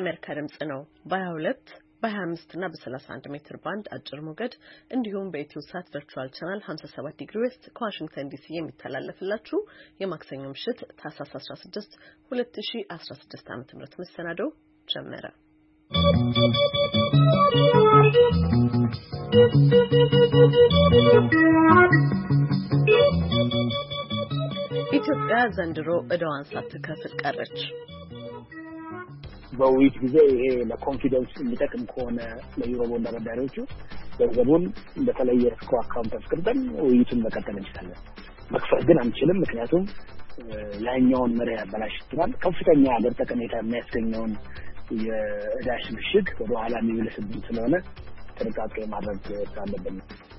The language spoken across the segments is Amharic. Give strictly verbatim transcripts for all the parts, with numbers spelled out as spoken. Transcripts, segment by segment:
የአሜሪካ ድምጽ ነው። በ22 በ25 እና በ31 ሜትር ባንድ አጭር ሞገድ እንዲሁም በኢትዮሳት ቨርቹዋል ቻናል ሃምሳ ሰባት ዲግሪ ዌስት ከዋሽንግተን ዲሲ የሚተላለፍላችሁ የማክሰኞ ምሽት ታህሳስ አስራ ስድስት ሁለት ሺህ አስራ ስድስት ዓ.ም መሰናዶ ጀመረ። ኢትዮጵያ ዘንድሮ ዕዳዋን ሳትከፍል ቀረች። በውይይት ጊዜ ይሄ ለኮንፊደንስ የሚጠቅም ከሆነ ለዩሮቦንድ አበዳሪዎቹ ገንዘቡን በተለየ እስኮ አካውንት አስቀምጠን ውይይቱን መቀጠል እንችላለን። መክፈል ግን አንችልም፣ ምክንያቱም ያኛውን መሪ ያበላሽተናል። ከፍተኛ ሀገር ጠቀሜታ የሚያስገኘውን የዕዳ ሽግሽግ ወደ ኋላ የሚመልስብን ስለሆነ ጥንቃቄ ማድረግ አለብን።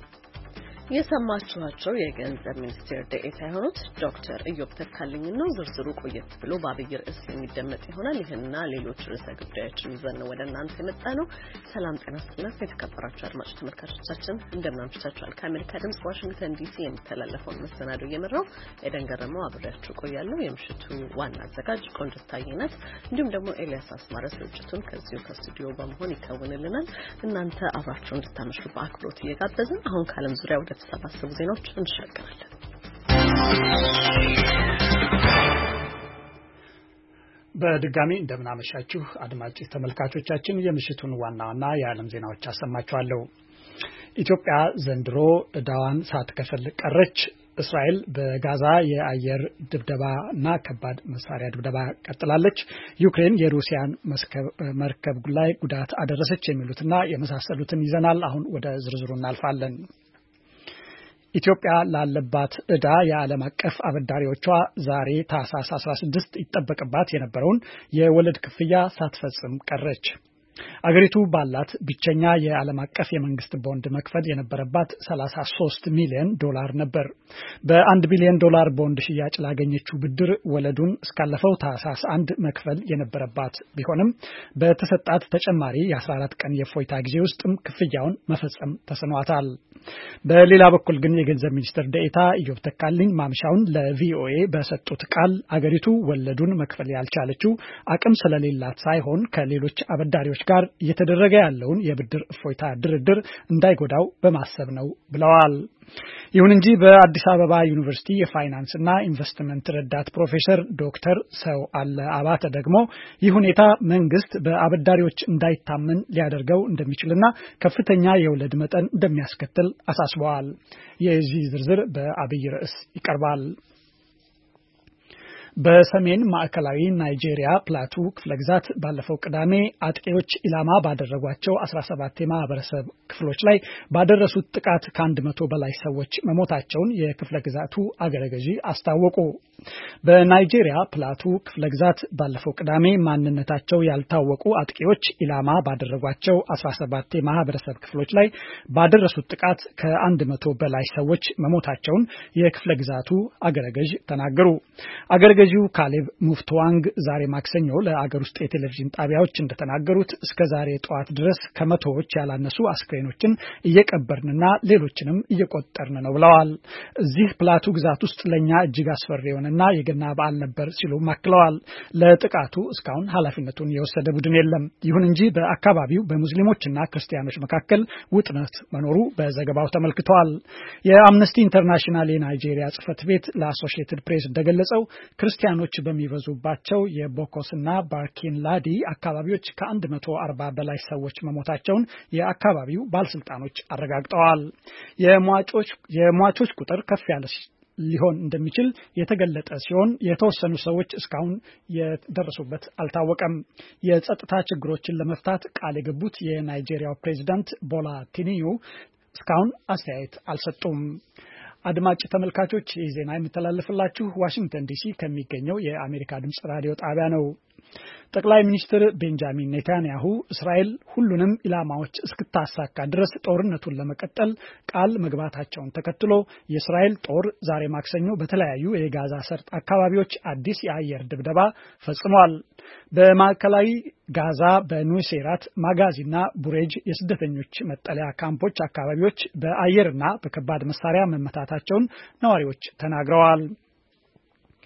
የሰማችኋቸው የገንዘብ ሚኒስቴር ዴኤታ የሆኑት ዶክተር ኢዮብ ተካልኝ ነው። ዝርዝሩ ቆየት ብሎ በአብይ ርዕስ የሚደመጥ ይሆናል። ይህንና ሌሎች ርዕሰ ጉዳዮችን ይዘን ወደ እናንተ የመጣ ነው። ሰላም ጤና ይስጥልን የተከበራችሁ አድማጭ ተመልካቾቻችን እንደምን አምሽታችኋል? ከአሜሪካ ድምጽ ዋሽንግተን ዲሲ የሚተላለፈውን መሰናዶ እየመራው ኤደን ገረመው አብሬያችሁ ቆያለሁ። የምሽቱ ዋና አዘጋጅ ቆንጆት ታየናት፣ እንዲሁም ደግሞ ኤልያስ አስማረ ስርጭቱን ከዚሁ ከስቱዲዮ በመሆን ይከውንልናል። እናንተ አብራችሁ እንድታመሹ በአክብሮት እየጋበዝን አሁን ከዓለም ዙሪያ ወደ ተሰባሰቡ ዜናዎች እንሻገራለን። በድጋሚ እንደምናመሻችሁ አድማጭ ተመልካቾቻችን የምሽቱን ዋና ዋና የዓለም ዜናዎች አሰማችኋለሁ። ኢትዮጵያ ዘንድሮ ዕዳዋን ሳትከፍል ቀረች። እስራኤል በጋዛ የአየር ድብደባና ከባድ መሳሪያ ድብደባ ቀጥላለች። ዩክሬን የሩሲያን መርከብ ላይ ጉዳት አደረሰች። የሚሉትና የመሳሰሉትን ይዘናል። አሁን ወደ ዝርዝሩ እናልፋለን። ኢትዮጵያ ላለባት ዕዳ የዓለም አቀፍ አበዳሪዎቿ ዛሬ ታህሳስ አስራ ስድስት ይጠበቅባት የነበረውን የወለድ ክፍያ ሳትፈጽም ቀረች። አገሪቱ ባላት ብቸኛ የዓለም አቀፍ የመንግስት ቦንድ መክፈል የነበረባት ሰላሳ ሶስት ሚሊዮን ዶላር ነበር። በአንድ ቢሊዮን ዶላር ቦንድ ሽያጭ ላገኘችው ብድር ወለዱን እስካለፈው ታህሳስ አንድ መክፈል የነበረባት ቢሆንም በተሰጣት ተጨማሪ የአስራ አራት ቀን የፎይታ ጊዜ ውስጥም ክፍያውን መፈጸም ተስኗታል። በሌላ በኩል ግን የገንዘብ ሚኒስትር ዴኤታ ኢዮብ ተካልኝ ማምሻውን ለቪኦኤ በሰጡት ቃል አገሪቱ ወለዱን መክፈል ያልቻለችው አቅም ስለሌላት ሳይሆን ከሌሎች አበዳሪዎች ጋር እየተደረገ ያለውን የብድር እፎይታ ድርድር እንዳይጎዳው በማሰብ ነው ብለዋል። ይሁን እንጂ በአዲስ አበባ ዩኒቨርሲቲ የፋይናንስና ኢንቨስትመንት ረዳት ፕሮፌሰር ዶክተር ሰው አለ አባተ ደግሞ ይህ ሁኔታ መንግስት በአበዳሪዎች እንዳይታመን ሊያደርገው እንደሚችልና ከፍተኛ የወለድ መጠን እንደሚያስከትል አሳስበዋል። የዚህ ዝርዝር በአብይ ርዕስ ይቀርባል። በሰሜን ማዕከላዊ ናይጄሪያ ፕላቱ ክፍለ ግዛት ባለፈው ቅዳሜ አጥቂዎች ኢላማ ባደረጓቸው አስራ ሰባት የማህበረሰብ ክፍሎች ላይ ባደረሱት ጥቃት ከአንድ መቶ በላይ ሰዎች መሞታቸውን የክፍለ ግዛቱ አገረ ገዢ አስታወቁ። በናይጄሪያ ፕላቱ ክፍለ ግዛት ባለፈው ቅዳሜ ማንነታቸው ያልታወቁ አጥቂዎች ኢላማ ባደረጓቸው አስራ ሰባት የማህበረሰብ ክፍሎች ላይ ባደረሱት ጥቃት ከአንድ መቶ በላይ ሰዎች መሞታቸውን የክፍለ ግዛቱ አገረ ገዢ ተናገሩ። አገረ ገዢው ካሌብ ሙፍቶዋንግ ዛሬ ማክሰኞ ለአገር ውስጥ የቴሌቪዥን ጣቢያዎች እንደተናገሩት እስከ ዛሬ ጠዋት ድረስ ከመቶዎች ያላነሱ አስክሬኖችን እየቀበርንና ሌሎችንም እየቆጠርን ነው ብለዋል። እዚህ ፕላቱ ግዛት ውስጥ ለኛ እጅግ አስፈሪ የሆነና የገና በዓል ነበር ሲሉ ማክለዋል። ለጥቃቱ እስካሁን ኃላፊነቱን የወሰደ ቡድን የለም። ይሁን እንጂ በአካባቢው በሙስሊሞችና ክርስቲያኖች መካከል ውጥረት መኖሩ በዘገባው ተመልክቷል። የአምነስቲ ኢንተርናሽናል የናይጄሪያ ጽሕፈት ቤት ለአሶሺየትድ ፕሬስ እንደገለጸው ክርስቲያኖች በሚበዙባቸው የቦኮስና ባርኪን ላዲ አካባቢዎች ከአንድ መቶ አርባ በላይ ሰዎች መሞታቸውን የአካባቢው ባለስልጣኖች አረጋግጠዋል። የሟቾች የሟቾች ቁጥር ከፍ ያለ ሊሆን እንደሚችል የተገለጠ ሲሆን የተወሰኑ ሰዎች እስካሁን የደረሱበት አልታወቀም። የጸጥታ ችግሮችን ለመፍታት ቃል የገቡት የናይጄሪያው ፕሬዝዳንት ቦላ ቲኒዩ እስካሁን አስተያየት አልሰጡም። አድማጭ ተመልካቾች ይህ ዜና የሚተላለፍላችሁ ዋሽንግተን ዲሲ ከሚገኘው የአሜሪካ ድምጽ ራዲዮ ጣቢያ ነው። ጠቅላይ ሚኒስትር ቤንጃሚን ኔታንያሁ እስራኤል ሁሉንም ኢላማዎች እስክታሳካ ድረስ ጦርነቱን ለመቀጠል ቃል መግባታቸውን ተከትሎ የእስራኤል ጦር ዛሬ ማክሰኞ በተለያዩ የጋዛ ሰርጥ አካባቢዎች አዲስ የአየር ድብደባ ፈጽሟል። በማዕከላዊ ጋዛ በኑሴራት ማጋዚና ቡሬጅ የስደተኞች መጠለያ ካምፖች አካባቢዎች በአየርና በከባድ መሳሪያ መመታታቸውን ነዋሪዎች ተናግረዋል።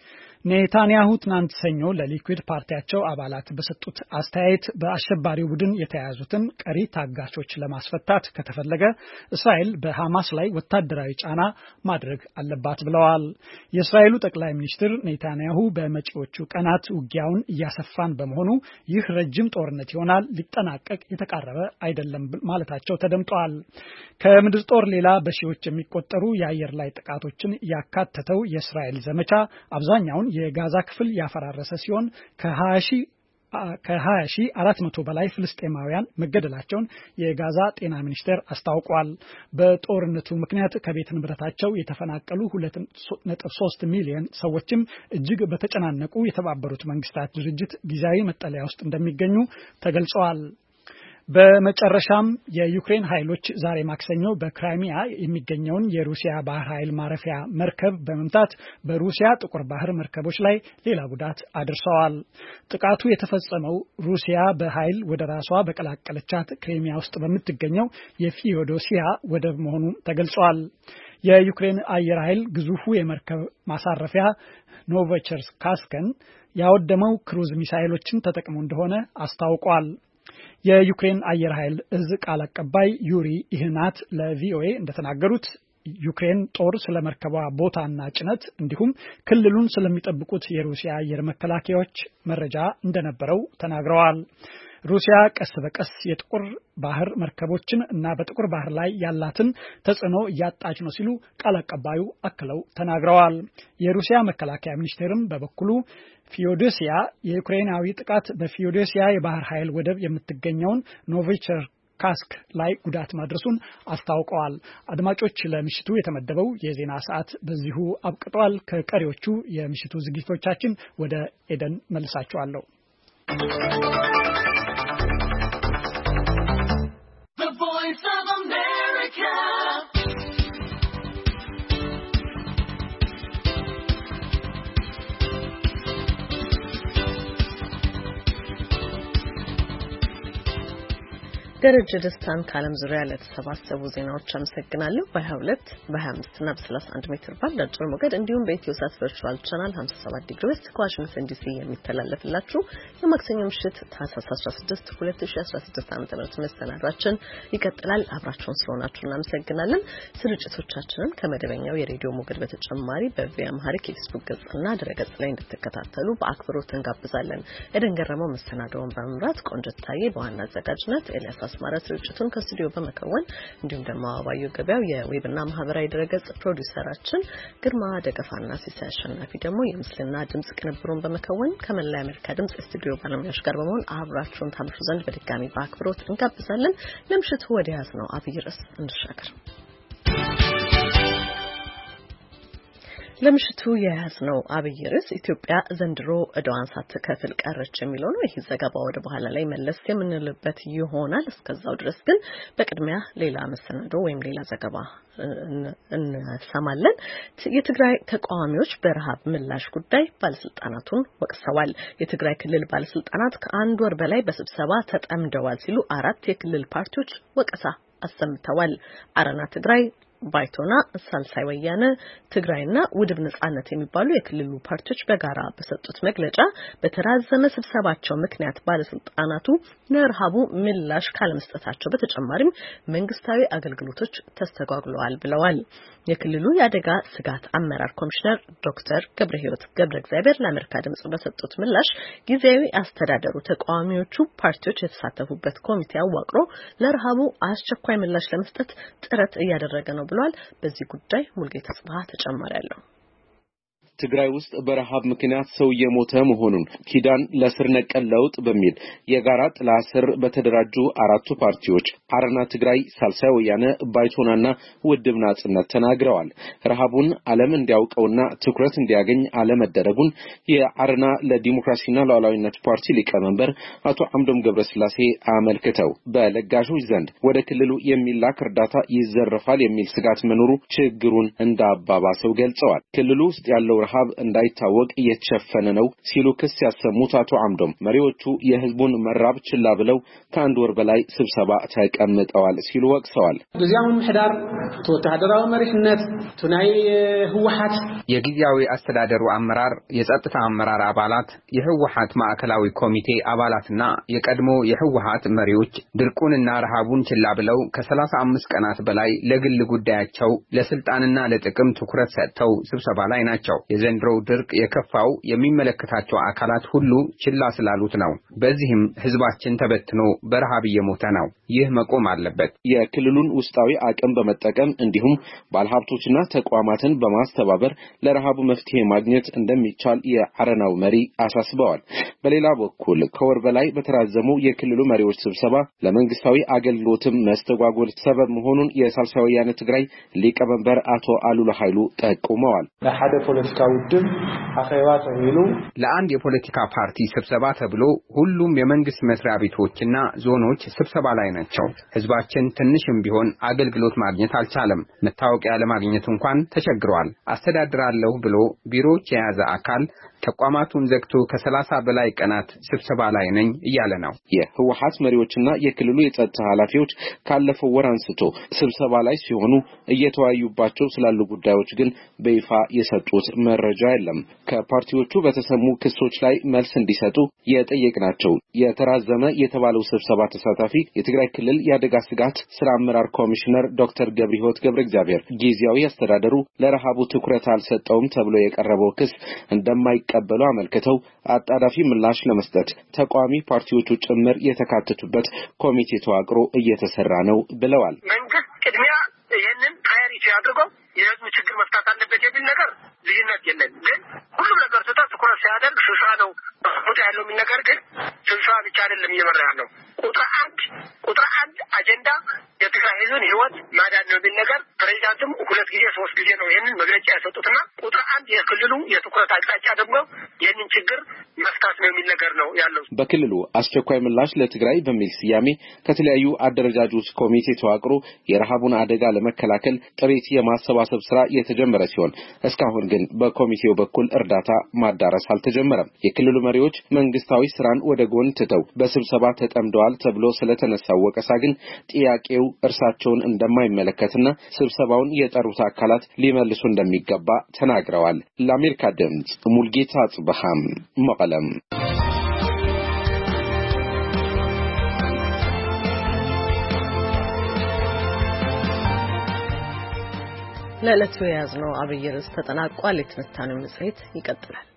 ኔታንያሁ ትናንት ሰኞ ለሊኩድ ፓርቲያቸው አባላት በሰጡት አስተያየት በአሸባሪው ቡድን የተያዙትን ቀሪ ታጋቾች ለማስፈታት ከተፈለገ እስራኤል በሐማስ ላይ ወታደራዊ ጫና ማድረግ አለባት ብለዋል። የእስራኤሉ ጠቅላይ ሚኒስትር ኔታንያሁ በመጪዎቹ ቀናት ውጊያውን እያሰፋን በመሆኑ ይህ ረጅም ጦርነት ይሆናል፣ ሊጠናቀቅ የተቃረበ አይደለም ማለታቸው ተደምጧል። ከምድር ጦር ሌላ በሺዎች የሚቆጠሩ የአየር ላይ ጥቃቶችን ያካተተው የእስራኤል ዘመቻ አብዛኛውን የጋዛ ክፍል ያፈራረሰ ሲሆን ከ20 ሺህ አራት መቶ በላይ ፍልስጤማውያን መገደላቸውን የጋዛ ጤና ሚኒስቴር አስታውቋል። በጦርነቱ ምክንያት ከቤት ንብረታቸው የተፈናቀሉ ሁለት ነጥብ ሶስት ሚሊዮን ሰዎችም እጅግ በተጨናነቁ የተባበሩት መንግስታት ድርጅት ጊዜያዊ መጠለያ ውስጥ እንደሚገኙ ተገልጸዋል። በመጨረሻም የዩክሬን ኃይሎች ዛሬ ማክሰኞ በክራይሚያ የሚገኘውን የሩሲያ ባህር ኃይል ማረፊያ መርከብ በመምታት በሩሲያ ጥቁር ባህር መርከቦች ላይ ሌላ ጉዳት አድርሰዋል። ጥቃቱ የተፈጸመው ሩሲያ በኃይል ወደ ራሷ በቀላቀለቻት ክራይሚያ ውስጥ በምትገኘው የፊዮዶሲያ ወደብ መሆኑ ተገልጿል። የዩክሬን አየር ኃይል ግዙፉ የመርከብ ማሳረፊያ ኖቮቸርስካስክን ያወደመው ክሩዝ ሚሳኤሎችን ተጠቅሞ እንደሆነ አስታውቋል። የዩክሬን አየር ኃይል እዝ ቃል አቀባይ ዩሪ ኢህናት ለቪኦኤ እንደተናገሩት ዩክሬን ጦር ስለመርከቧ ቦታና ጭነት እንዲሁም ክልሉን ስለሚጠብቁት የሩሲያ አየር መከላከያዎች መረጃ እንደነበረው ተናግረዋል። ሩሲያ ቀስ በቀስ የጥቁር ባህር መርከቦችን እና በጥቁር ባህር ላይ ያላትን ተጽዕኖ እያጣች ነው ሲሉ ቃል አቀባዩ አክለው ተናግረዋል። የሩሲያ መከላከያ ሚኒስቴርም በበኩሉ ፊዮዶሲያ የዩክሬናዊ ጥቃት በፊዮዶሲያ የባህር ኃይል ወደብ የምትገኘውን ኖቮቸርስካስክ ላይ ጉዳት ማድረሱን አስታውቀዋል። አድማጮች፣ ለምሽቱ የተመደበው የዜና ሰዓት በዚሁ አብቅቷል። ከቀሪዎቹ የምሽቱ ዝግጅቶቻችን ወደ ኤደን መልሳቸዋለሁ። ደረጀ ደስታን ከዓለም ዙሪያ ለተሰባሰቡ ዜናዎች አመሰግናለሁ። በ22 በ25 እና በ31 ሜትር ባንድ አጭር ሞገድ እንዲሁም በኢትዮሳት ቨርቹዋል ቻናል ሃምሳ ሰባት ዲግሪ ዌስት ከዋሽንግተን ዲሲ የሚተላለፍላችሁ የማክሰኞ ምሽት ታህሳስ አስራ ስድስት ሁለት ሺህ አስራ ስድስት ዓ.ም መሰናዷችን ይቀጥላል። አብራችሁን ስለሆናችሁ እናመሰግናለን። ስርጭቶቻችንን ከመደበኛው የሬዲዮ ሞገድ በተጨማሪ በቪኦኤ አምሃሪክ የፌስቡክ ገጽና ድረገጽ ላይ እንድትከታተሉ በአክብሮት እንጋብዛለን። ኤደን ገረመው መሰናዶውን በመምራት ቆንጆታዬ በዋና አዘጋጅነት ኤልያስ አስማራ ስርጭቱን ከስቱዲዮ በመከወን እንዲሁም ደግሞ አባዩ ገበያው የዌብና ማህበራዊ ድረገጽ ፕሮዲዩሰራችን ግርማ ደገፋና ሲሳይ አሸናፊ ደግሞ የምስልና ድምጽ ቅንብሩን በመከወን ከመላው አሜሪካ ድምጽ ስቱዲዮ ባለሙያዎች ጋር በመሆን አብራችሁን ታምሹ ዘንድ በድጋሚ በአክብሮት እንጋብዛለን። ለምሽቱ ወደ ያዝነው አብይ ርዕስ እንሻገር። ለምሽቱ የያዝነው አብይ ርዕስ ኢትዮጵያ ዘንድሮ ዕዳዋን ሳትከፍል ቀረች የሚለው ነው። ይህ ዘገባ ወደ በኋላ ላይ መለስ የምንልበት ይሆናል። እስከዛው ድረስ ግን በቅድሚያ ሌላ መሰናዶ ወይም ሌላ ዘገባ እንሰማለን። የትግራይ ተቃዋሚዎች በረሃብ ምላሽ ጉዳይ ባለስልጣናቱን ወቅሰዋል። የትግራይ ክልል ባለስልጣናት ከአንድ ወር በላይ በስብሰባ ተጠምደዋል ሲሉ አራት የክልል ፓርቲዎች ወቀሳ አሰምተዋል። አረና ትግራይ፣ ባይቶና፣ ሳልሳይ ወያነ ትግራይና ውድብ ነጻነት የሚባሉ የክልሉ ፓርቲዎች በጋራ በሰጡት መግለጫ በተራዘመ ስብሰባቸው ምክንያት ባለስልጣናቱ ለረሃቡ ምላሽ ካለመስጠታቸው በተጨማሪም መንግስታዊ አገልግሎቶች ተስተጓጉለዋል ብለዋል። የክልሉ የአደጋ ስጋት አመራር ኮሚሽነር ዶክተር ገብረህይወት ገብረ እግዚአብሔር ለአሜሪካ ድምጽ በሰጡት ምላሽ ጊዜያዊ አስተዳደሩ ተቃዋሚዎቹ ፓርቲዎች የተሳተፉበት ኮሚቴ አዋቅሮ ለረሃቡ አስቸኳይ ምላሽ ለመስጠት ጥረት እያደረገ ነው ብሏል። በዚህ ጉዳይ ሙልጌታ ጽባህ ተጨማሪ ያለው ትግራይ ውስጥ በረሃብ ምክንያት ሰው የሞተ መሆኑን ኪዳን ለስር ነቀል ለውጥ በሚል የጋራ ጥላ ስር በተደራጁ አራቱ ፓርቲዎች አረና ትግራይ፣ ሳልሳይ ወያነ፣ ባይቶናና ውድብ ነጻነት ተናግረዋል። ረሃቡን ዓለም እንዲያውቀውና ትኩረት እንዲያገኝ አለመደረጉን የአረና ለዲሞክራሲና ሉዓላዊነት ፓርቲ ሊቀመንበር አቶ አምዶም ገብረስላሴ አመልክተው በለጋሾች ዘንድ ወደ ክልሉ የሚላክ እርዳታ ይዘረፋል የሚል ስጋት መኖሩ ችግሩን እንዳባባሰው ገልጸዋል። ክልሉ ውስጥ ያለው ረሃብ እንዳይታወቅ እየተሸፈነ ነው ሲሉ ክስ ያሰሙት አቶ አምዶም መሪዎቹ የህዝቡን መራብ ችላ ብለው ከአንድ ወር በላይ ስብሰባ ተቀምጠዋል ሲሉ ወቅሰዋል። ጊዜያዊ ምሕዳር ተወታደራዊ መሪህነት ቱናይ ህወሓት የጊዜያዊ አስተዳደሩ አመራር የጸጥታ አመራር አባላት የህወሓት ማዕከላዊ ኮሚቴ አባላትና የቀድሞ የህወሓት መሪዎች ድርቁንና ረሃቡን ችላ ብለው ከሰላሳ አምስት ቀናት በላይ ለግል ጉዳያቸው ለስልጣንና ለጥቅም ትኩረት ሰጥተው ስብሰባ ላይ ናቸው። የዘንድሮው ድርቅ የከፋው የሚመለከታቸው አካላት ሁሉ ችላ ስላሉት ነው። በዚህም ህዝባችን ተበትኖ በረሃብ እየሞተ ነው። ይህ መቆም አለበት። የክልሉን ውስጣዊ አቅም በመጠቀም እንዲሁም ባለሀብቶችና ተቋማትን በማስተባበር ለረሃቡ መፍትሄ ማግኘት እንደሚቻል የአረናው መሪ አሳስበዋል። በሌላ በኩል ከወር በላይ በተራዘመው የክልሉ መሪዎች ስብሰባ ለመንግስታዊ አገልግሎትም መስተጓጎል ሰበብ መሆኑን የሳልሳይ ወያነ ትግራይ ሊቀመንበር አቶ አሉላ ኃይሉ ጠቁመዋል። ለሐደ ፖለቲካዊ ድም አኸይዋ ተብሎ ለአንድ የፖለቲካ ፓርቲ ስብሰባ ተብሎ ሁሉም የመንግስት መስሪያ ቤቶችና ዞኖች ስብሰባ ላይ ናቸው። ህዝባችን ትንሽም ቢሆን አገልግሎት ማግኘት አልቻለም። መታወቂያ ለማግኘት እንኳን ተቸግሯል። አስተዳድራለሁ ብሎ ቢሮዎች የያዘ አካል ተቋማቱን ዘግቶ ከሰላሳ በላይ ቀናት ስብሰባ ላይ ነኝ እያለ ነው። የህወሓት መሪዎችና የክልሉ የጸጥታ ኃላፊዎች ካለፈው ወር አንስቶ ስብሰባ ላይ ሲሆኑ እየተወያዩባቸው ስላሉ ጉዳዮች ግን በይፋ የሰጡት መረጃ የለም። ከፓርቲዎቹ በተሰሙ ክሶች ላይ መልስ እንዲሰጡ የጠየቅናቸው የተራዘመ የተባለው ስብሰባ ተሳታፊ የትግራይ ክልል የአደጋ ስጋት ስራ አመራር ኮሚሽነር ዶክተር ገብረሕይወት ገብረእግዚአብሔር ጊዜያዊ አስተዳደሩ ለረሃቡ ትኩረት አልሰጠውም ተብሎ የቀረበው ክስ እንደማይቀበሉ አመልክተው አጣዳፊ ምላሽ ለመስጠት ተቋሚ ፓርቲዎቹ ጭምር የተካተቱበት ኮሚቴ ተዋቅሮ እየተሰራ ነው ብለዋል። መንግስት ቅድሚያ ይሄንን ፕራዮሪቲ አድርጎ የህዝቡ ችግር መፍታት አለበት የሚል ነገር ልዩነት የለም። ግን ሁሉም ነገር ተጣ ትኩረት ሲያደርግ ስብሰባ ነው ቁጣ ያለው የሚል ነገር ግን ስብሰባ ብቻ አይደለም እየመራ ያለው። ቁጥር አንድ ቁጥር አንድ አጀንዳ የትግራይ ህዝብን ህይወት ማዳን ነው የሚል ነገር ፕሬዚዳንቱም ሁለት ጊዜ ሶስት ጊዜ ነው ይሄንን መግለጫ ያሰጡትና ቁጥር አንድ የክልሉ የትኩረት አቅጣጫ ደግሞ ይህንን ችግር መፍታት ነው የሚል ነገር ነው ያለው። በክልሉ አስቸኳይ ምላሽ ለትግራይ በሚል ስያሜ ከተለያዩ አደረጃጆች ኮሚቴ ተዋቅሮ የረሃቡን አደጋ ለመከላከል ጥሪት የማሰባሰብ ስራ የተጀመረ ሲሆን እስካሁን ግን በኮሚቴው በኩል እርዳታ ማዳረስ አልተጀመረም። የክልሉ መሪዎች መንግስታዊ ስራን ወደ ጎን ትተው በስብሰባ ተጠምደዋል ተብሎ ስለተነሳው ወቀሳ ግን ጥያቄው እርሳቸውን እንደማይመለከትና ስብሰባውን የጠሩት አካላት ሊመልሱ እንደሚገባ ተናግረዋል። ለአሜሪካ ድምጽ ሙልጌታ ጽበሃም መቀለም። ለዕለቱ የያዝነው አብይ ርዕስ ተጠናቋል። የትንታኔው መጽሔት ይቀጥላል።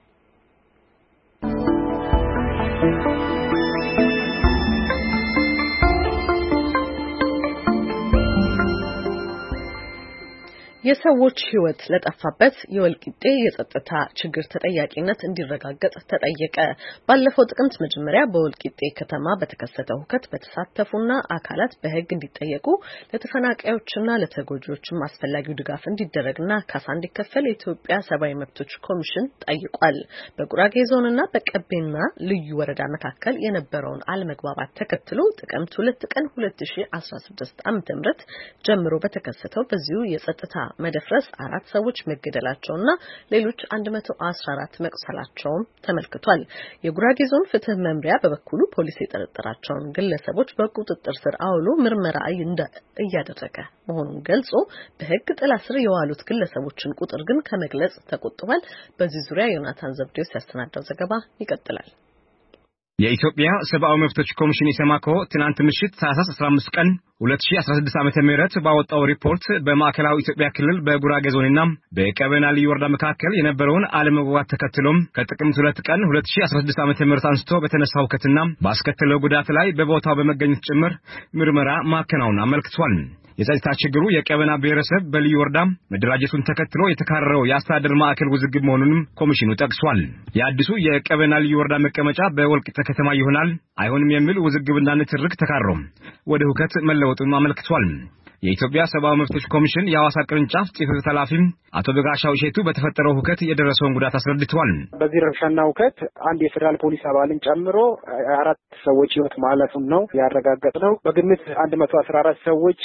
የሰዎች ህይወት ለጠፋበት የወልቂጤ የጸጥታ ችግር ተጠያቂነት እንዲረጋገጥ ተጠየቀ። ባለፈው ጥቅምት መጀመሪያ በወልቂጤ ከተማ በተከሰተው ሁከት በተሳተፉና አካላት በህግ እንዲጠየቁ ለተፈናቃዮችና ለተጎጂዎችም አስፈላጊው ድጋፍ እንዲደረግና ካሳ እንዲከፈል የኢትዮጵያ ሰብአዊ መብቶች ኮሚሽን ጠይቋል። በጉራጌ ዞንና በቀቤና ልዩ ወረዳ መካከል የነበረውን አለመግባባት ተከትሎ ጥቅምት ሁለት ቀን ሁለት ሺህ አስራ ስድስት ዓ.ም ጀምሮ በተከሰተው በዚሁ የጸጥታ መደፍረስ አራት ሰዎች መገደላቸውና ሌሎች አንድ መቶ አስራ አራት መቁሰላቸውም ተመልክቷል። የጉራጌ ዞን ፍትህ መምሪያ በበኩሉ ፖሊስ የጠረጠራቸውን ግለሰቦች በቁጥጥር ስር አውሎ ምርመራ እያደረገ መሆኑን ገልጾ በህግ ጥላ ስር የዋሉት ግለሰቦችን ቁጥር ግን ከመግለጽ ተቆጥቧል። በዚህ ዙሪያ ዮናታን ዘብዴዎስ ያስተናዳው ዘገባ ይቀጥላል። የኢትዮጵያ ሰብአዊ መብቶች ኮሚሽን ኢሰማኮ ትናንት ምሽት ታህሳስ አስራ አምስት ቀን ሁለት ሺህ አስራ ስድስት ዓመተ ምህረት ባወጣው ሪፖርት በማዕከላዊ ኢትዮጵያ ክልል በጉራጌ ዞንና በቀቤና ልዩ ወረዳ መካከል የነበረውን አለመግባባት ተከትሎም ከጥቅምት ሁለት ቀን ሁለት ሺህ አስራ ስድስት ዓመተ ምህረት አንስቶ በተነሳው ሁከትና ባስከተለው ጉዳት ላይ በቦታው በመገኘት ጭምር ምርመራ ማከናወኑን አመልክቷል። የጸጥታ ችግሩ የቀቤና ብሔረሰብ በልዩ ወረዳ መደራጀቱን ተከትሎ የተካረረው የአስተዳደር ማዕከል ውዝግብ መሆኑንም ኮሚሽኑ ጠቅሷል። የአዲሱ የቀቤና ልዩ ወረዳ መቀመጫ በወልቂጤ ከተማ ይሆናል አይሆንም የሚል ውዝግብና ንትርክ ተካረው ወደ ሁከት መለወጡን አመልክቷል። የኢትዮጵያ ሰብአዊ መብቶች ኮሚሽን የሐዋሳ ቅርንጫፍ ጽሕፈት ኃላፊ አቶ በጋሻው ሼቱ በተፈጠረው ሁከት የደረሰውን ጉዳት አስረድተዋል። በዚህ ረብሻና ሁከት አንድ የፌደራል ፖሊስ አባልን ጨምሮ አራት ሰዎች ህይወት ማለፉን ነው ያረጋገጥነው። በግምት አንድ መቶ አስራ አራት ሰዎች ከባድና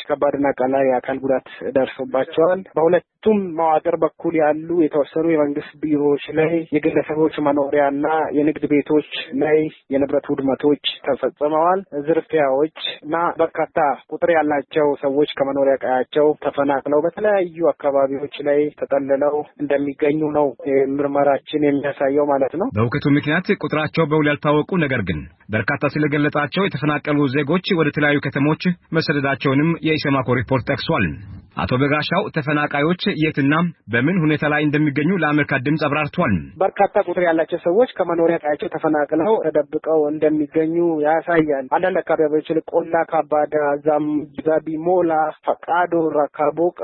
የተፈናቀለ የአካል ጉዳት ደርሶባቸዋል። በሁለቱም መዋቅር በኩል ያሉ የተወሰኑ የመንግስት ቢሮዎች ላይ የግለሰቦች መኖሪያና የንግድ ቤቶች ላይ የንብረት ውድመቶች ተፈጽመዋል። ዝርፊያዎች እና በርካታ ቁጥር ያላቸው ሰዎች ከመኖሪያ ቀያቸው ተፈናቅለው በተለያዩ አካባቢዎች ላይ ተጠልለው እንደሚገኙ ነው ምርመራችን የሚያሳየው ማለት ነው። በሁከቱ ምክንያት ቁጥራቸው በውል ያልታወቁ ነገር ግን በርካታ ስለገለጣቸው የተፈናቀሉ ዜጎች ወደ ተለያዩ ከተሞች መሰደዳቸውንም የኢሰማኮ ሪፖርት ጠቅሷል። አቶ በጋሻው ተፈናቃዮች የትና በምን ሁኔታ ላይ እንደሚገኙ ለአሜሪካ ድምጽ አብራርቷል። በርካታ ቁጥር ያላቸው ሰዎች ከመኖሪያ ቀያቸው ተፈናቅለው ተደብቀው እንደሚገኙ ያሳያል። አንዳንድ አካባቢዎች ቆላ ካባዳ፣ ዛም ዛቢ ሞላ፣ ፈቃዶ፣ ራካቦቃ፣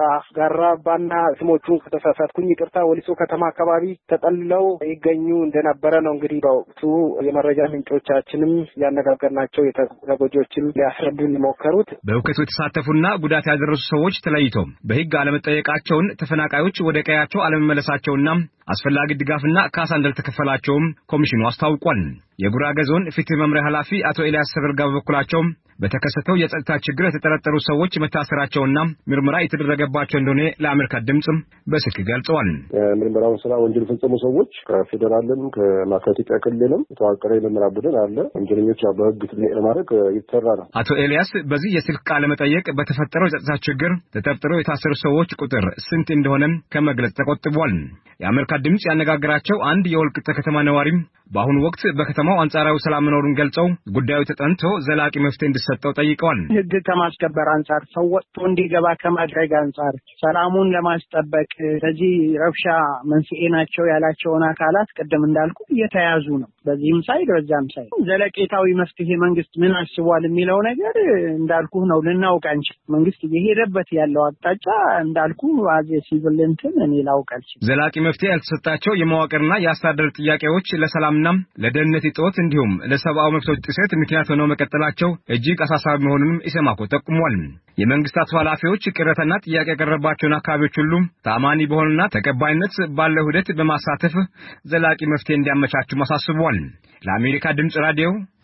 ጋራባና ስሞቹን ከተሳሳትኩኝ ይቅርታ ወሊሶ ከተማ አካባቢ ተጠልለው ይገኙ እንደነበረ ነው እንግዲህ በወቅቱ የመረጃ ምንጮቻችንም ያነጋገርናቸው የተጎጂዎችም ሊያስረዱን ሞከሩት። በሁከቱ የተሳተፉና ጉዳት ያደረሱ ሰዎች ተለይተው በህግ አለመጠየቃቸውን ተፈናቃዮች ወደ ቀያቸው አለመመለሳቸውና አስፈላጊ ድጋፍና ካሳ እንደተከፈላቸውም ኮሚሽኑ አስታውቋል። የጉራጌ ዞን ፍትህ መምሪያ ኃላፊ አቶ ኤልያስ ሰበርጋ በበኩላቸው በተከሰተው የጸጥታ ችግር የተጠረጠሩ ሰዎች መታሰራቸውና ምርመራ የተደረገባቸው እንደሆነ ለአሜሪካ ድምጽ በስልክ ገልጸዋል። ምርመራው ስራ ወንጀል ፈጸሙ ሰዎች ከፌደራልም ከማዕከላዊ ክልልም የተዋቀረ የምርመራ ቡድን አለ። ወንጀለኞች በህግ ተጠያቂ ለማድረግ ይተራ ነው። አቶ ኤልያስ በዚህ የስልክ ቃለ መጠየቅ በተፈጠረው የጸጥታ ችግር ተጠርጥረው የታሰሩ ሰዎች ቁጥር ስንት እንደሆነ ከመግለጽ ተቆጥቧል። የአሜሪካ ድምጽ ያነጋገራቸው አንድ የወልቂጤ ከተማ ነዋሪም በአሁኑ ወቅት በከተማው አንጻራዊ ሰላም መኖሩን ገልጸው ጉዳዩ ተጠንቶ ዘላቂ መፍትሄ እንዲሰጠው ጠይቀዋል። ህግ ከማስከበር አንጻር ሰው ወጥቶ እንዲገባ ከማድረግ አንጻር ሰላሙን ለማስጠበቅ ለዚህ ረብሻ መንስኤ ናቸው ያላቸውን አካላት ቀደም እንዳልኩ እየተያዙ ነው። በዚህም ሳይድ በዛም ሳይድ ዘለቄታዊ መፍትሄ መንግስት ምን አስቧል የሚለው ነገር እንዳልኩ ነው ልናውቅ አንችል። መንግስት እየሄደበት ያለው አቅጣጫ እንዳልኩ አዜ ሲቪል እንትን እኔ ላውቃል። ዘላቂ መፍትሄ ያልተሰጣቸው የመዋቅርና የአስተዳደር ጥያቄዎች ለሰላምና ለደህንነት እጦት እንዲሁም ለሰብአዊ መብቶች ጥሰት ምክንያት ሆነው መቀጠላቸው እጅግ አሳሳቢ መሆኑንም ኢሰማኮ ጠቁሟል። የመንግስታቱ ኃላፊዎች ቅሬታና ጥያቄ ያቀረባቸውን አካባቢዎች ሁሉ ታማኒ በሆነና ተቀባይነት ባለው ሂደት በማሳተፍ ዘላቂ መፍትሄ እንዲያመቻቹ አሳስበዋል። ለአሜሪካ ድምጽ ራዲዮ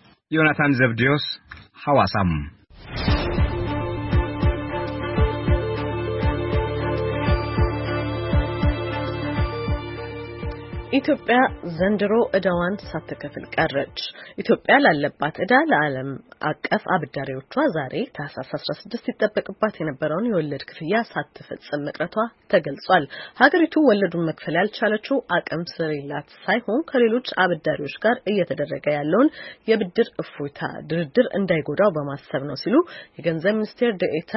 ዮናታን ዘብዲዮስ ሐዋሳም። ኢትዮጵያ ዘንድሮ ዕዳዋን ሳትከፍል ቀረች። ኢትዮጵያ ላለባት ዕዳ ለዓለም አቀፍ አበዳሪዎቿ ዛሬ ታህሳስ አስራ ስድስት ይጠበቅባት የነበረውን የወለድ ክፍያ ሳትፈጽም መቅረቷ ተገልጿል። ሀገሪቱ ወለዱን መክፈል ያልቻለችው አቅም ስለሌላት ሳይሆን ከሌሎች አበዳሪዎች ጋር እየተደረገ ያለውን የብድር እፎይታ ድርድር እንዳይጎዳው በማሰብ ነው ሲሉ የገንዘብ ሚኒስቴር ዴኤታ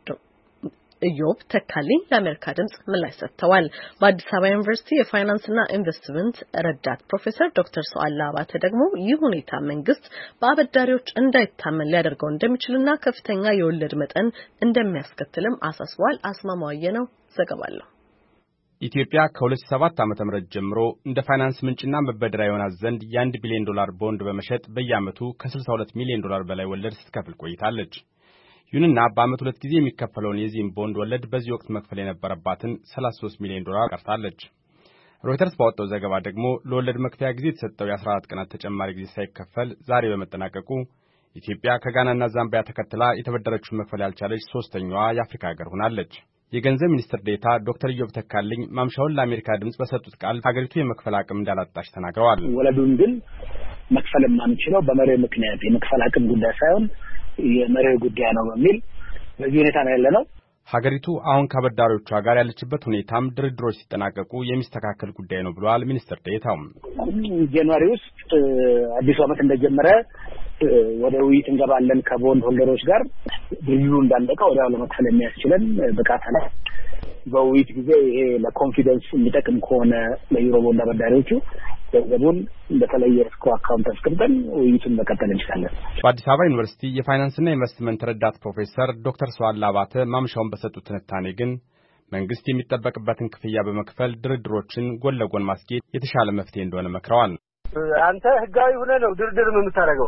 ኢዮብ ተካልኝ ለአሜሪካ ድምጽ ምላሽ ሰጥተዋል። በአዲስ አበባ ዩኒቨርሲቲ የፋይናንስና ኢንቨስትመንት ረዳት ፕሮፌሰር ዶክተር ሰዋላ አባተ ደግሞ ይህ ሁኔታ መንግስት በአበዳሪዎች እንዳይታመን ሊያደርገው እንደሚችልና ከፍተኛ የወለድ መጠን እንደሚያስከትልም አሳስቧል። አስማማዋየ ነው ዘገባለሁ። ኢትዮጵያ ከሁለት ሺህ ሰባት ዓመተ ምህረት ጀምሮ እንደ ፋይናንስ ምንጭና መበደሪያ የሆናት ዘንድ የአንድ ቢሊዮን ዶላር ቦንድ በመሸጥ በየዓመቱ ከስልሳ ሁለት ሚሊዮን ዶላር በላይ ወለድ ስትከፍል ቆይታለች። ይሁንና በዓመት ሁለት ጊዜ የሚከፈለውን የዚህም ቦንድ ወለድ በዚህ ወቅት መክፈል የነበረባትን ሰላሳ ሶስት ሚሊዮን ዶላር ቀርታለች። ሮይተርስ ባወጣው ዘገባ ደግሞ ለወለድ መክፈያ ጊዜ የተሰጠው የአስራ አራት ቀናት ተጨማሪ ጊዜ ሳይከፈል ዛሬ በመጠናቀቁ ኢትዮጵያ ከጋናና ዛምቢያ ተከትላ የተበደረችውን መክፈል ያልቻለች ሶስተኛዋ የአፍሪካ ሀገር ሆናለች። የገንዘብ ሚኒስትር ዴኤታ ዶክተር ኢዮብ ተካልኝ ማምሻውን ለአሜሪካ ድምጽ በሰጡት ቃል ሀገሪቱ የመክፈል አቅም እንዳላጣች ተናግረዋል። ወለዱን ግን መክፈል የማንችለው በመሬት ምክንያት የመክፈል አቅም ጉዳይ ሳይሆን የመሬት ጉዳይ ነው በሚል በዚህ ሁኔታ ነው ያለነው። ሀገሪቱ አሁን ከአበዳሪዎቿ ጋር ያለችበት ሁኔታም ድርድሮች ሲጠናቀቁ የሚስተካከል ጉዳይ ነው ብለዋል ሚኒስትር ዴኤታው። ጃንዋሪ ውስጥ አዲሱ ዓመት እንደጀመረ ወደ ውይይት እንገባለን ከቦንድ ሆልደሮች ጋር ድርድሩ እንዳለቀ ወዲያው ለመክፈል የሚያስችለን ብቃት አለ። በውይይት ጊዜ ይሄ ለኮንፊደንስ የሚጠቅም ከሆነ ለዩሮ ቦንድ አበዳሪዎቹ ገንዘቡን በተለየ እስኮ አካውንት አስቀምጠን ውይይቱን መቀጠል እንችላለን። በአዲስ አበባ ዩኒቨርሲቲ የፋይናንስና ኢንቨስትመንት ረዳት ፕሮፌሰር ዶክተር ሰዋላ አባተ ማምሻውን በሰጡት ትንታኔ ግን መንግስት የሚጠበቅበትን ክፍያ በመክፈል ድርድሮችን ጎን ለጎን ማስኬድ የተሻለ መፍትሄ እንደሆነ መክረዋል። አንተ ህጋዊ ሆነ ነው ድርድር የምታደርገው።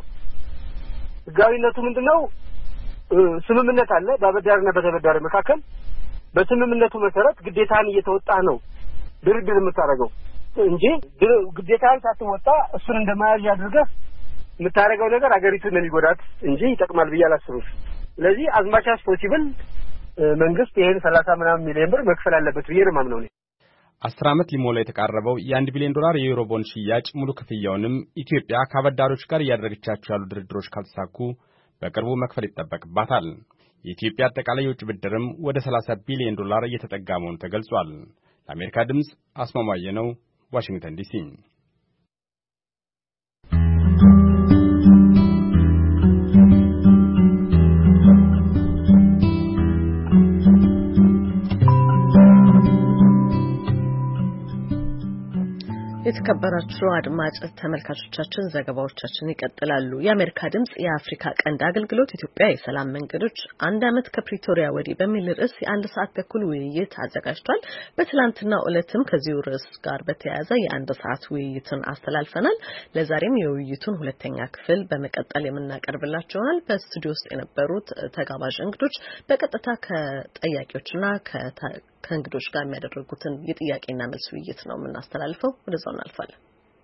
ህጋዊነቱ ምንድነው? ስምምነት አለ በአበዳሪና በተበዳሪ መካከል። በስምምነቱ መሰረት ግዴታን እየተወጣ ነው ድርድር የምታደርገው እንጂ ግዴታን ሳትወጣ እሱን እንደማያዥ አድርገህ የምታደርገው ነገር አገሪቱን ለሚጎዳት እንጂ ይጠቅማል ብዬ አላስብም። ስለዚህ አዝማች አስ ፖሲብል መንግስት ይሄን ሰላሳ ምናምን ሚሊዮን ብር መክፈል አለበት ብዬ ነው የማምነው። አስር ዓመት ሊሞላ የተቃረበው የአንድ ቢሊዮን ዶላር የዩሮ ቦንድ ሽያጭ ሙሉ ክፍያውንም ኢትዮጵያ ከአበዳሪዎች ጋር እያደረገቻቸው ያሉ ድርድሮች ካልተሳኩ በቅርቡ መክፈል ይጠበቅባታል። የኢትዮጵያ አጠቃላይ የውጭ ብድርም ወደ ሰላሳ ቢሊዮን ዶላር እየተጠጋ መሆኑ ተገልጿል። ለአሜሪካ ድምጽ አስማማየ ነው፣ ዋሽንግተን ዲሲ። የተከበራችሁ አድማጭ ተመልካቾቻችን ዘገባዎቻችን ይቀጥላሉ። የአሜሪካ ድምጽ የአፍሪካ ቀንድ አገልግሎት ኢትዮጵያ የሰላም መንገዶች አንድ አመት ከፕሪቶሪያ ወዲህ በሚል ርዕስ የአንድ ሰዓት ተኩል ውይይት አዘጋጅቷል። በትላንትናው ዕለትም ከዚሁ ርዕስ ጋር በተያያዘ የአንድ ሰዓት ውይይትን አስተላልፈናል። ለዛሬም የውይይቱን ሁለተኛ ክፍል በመቀጠል የምናቀርብላችኋል። በስቱዲዮ ውስጥ የነበሩት ተጋባዥ እንግዶች በቀጥታ ከጠያቂዎችና ከእንግዶች ጋር የሚያደርጉትን የጥያቄና መልስ ውይይት ነው የምናስተላልፈው። ወደዛው እናልፋለን።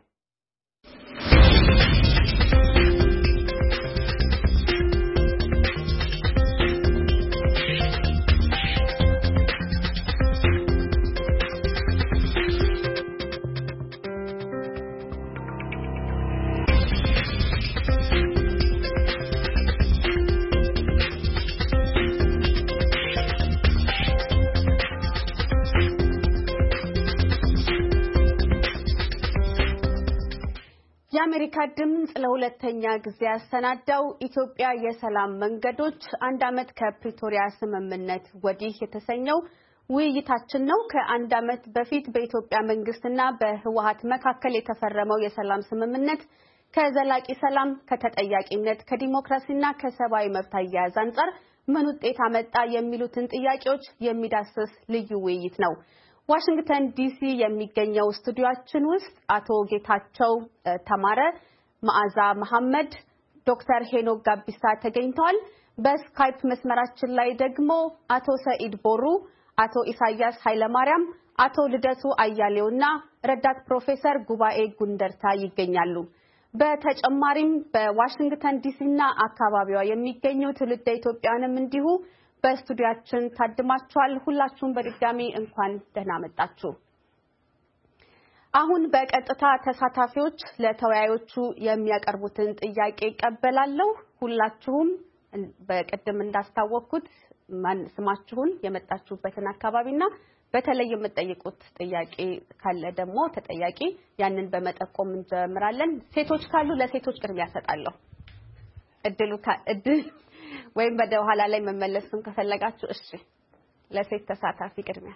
የአሜሪካ ድምጽ ለሁለተኛ ጊዜ ያሰናዳው ኢትዮጵያ የሰላም መንገዶች አንድ አመት ከፕሪቶሪያ ስምምነት ወዲህ የተሰኘው ውይይታችን ነው። ከአንድ አመት በፊት በኢትዮጵያ መንግስትና በህወሓት መካከል የተፈረመው የሰላም ስምምነት ከዘላቂ ሰላም፣ ከተጠያቂነት፣ ከዲሞክራሲና ከሰብአዊ መብት አያያዝ አንፃር ምን ውጤት አመጣ የሚሉትን ጥያቄዎች የሚዳስስ ልዩ ውይይት ነው። ዋሽንግተን ዲሲ የሚገኘው ስቱዲዮአችን ውስጥ አቶ ጌታቸው ተማረ፣ መዓዛ መሐመድ፣ ዶክተር ሄኖክ ጋቢሳ ተገኝተዋል። በስካይፕ መስመራችን ላይ ደግሞ አቶ ሰኢድ ቦሩ፣ አቶ ኢሳያስ ኃይለማርያም፣ አቶ ልደቱ አያሌውና ረዳት ፕሮፌሰር ጉባኤ ጉንደርታ ይገኛሉ። በተጨማሪም በዋሽንግተን ዲሲና አካባቢዋ የሚገኙ ትውልደ ኢትዮጵያውያንም እንዲሁ በስቱዲዮአችን ታድማችኋል። ሁላችሁም በድጋሚ እንኳን ደህና መጣችሁ። አሁን በቀጥታ ተሳታፊዎች ለተወያዮቹ የሚያቀርቡትን ጥያቄ ይቀበላለሁ። ሁላችሁም በቀደም እንዳስታወቅኩት ማን ስማችሁን የመጣችሁበትን አካባቢና በተለይ የምትጠይቁት ጥያቄ ካለ ደግሞ ተጠያቂ ያንን በመጠቆም እንጀምራለን። ሴቶች ካሉ ለሴቶች ቅድሚያ ሰጣለሁ። እድሉ እድል ወይም በኋላ ላይ መመለስም ከፈለጋችሁ እሺ፣ ለሴት ተሳታፊ ቅድሚያ።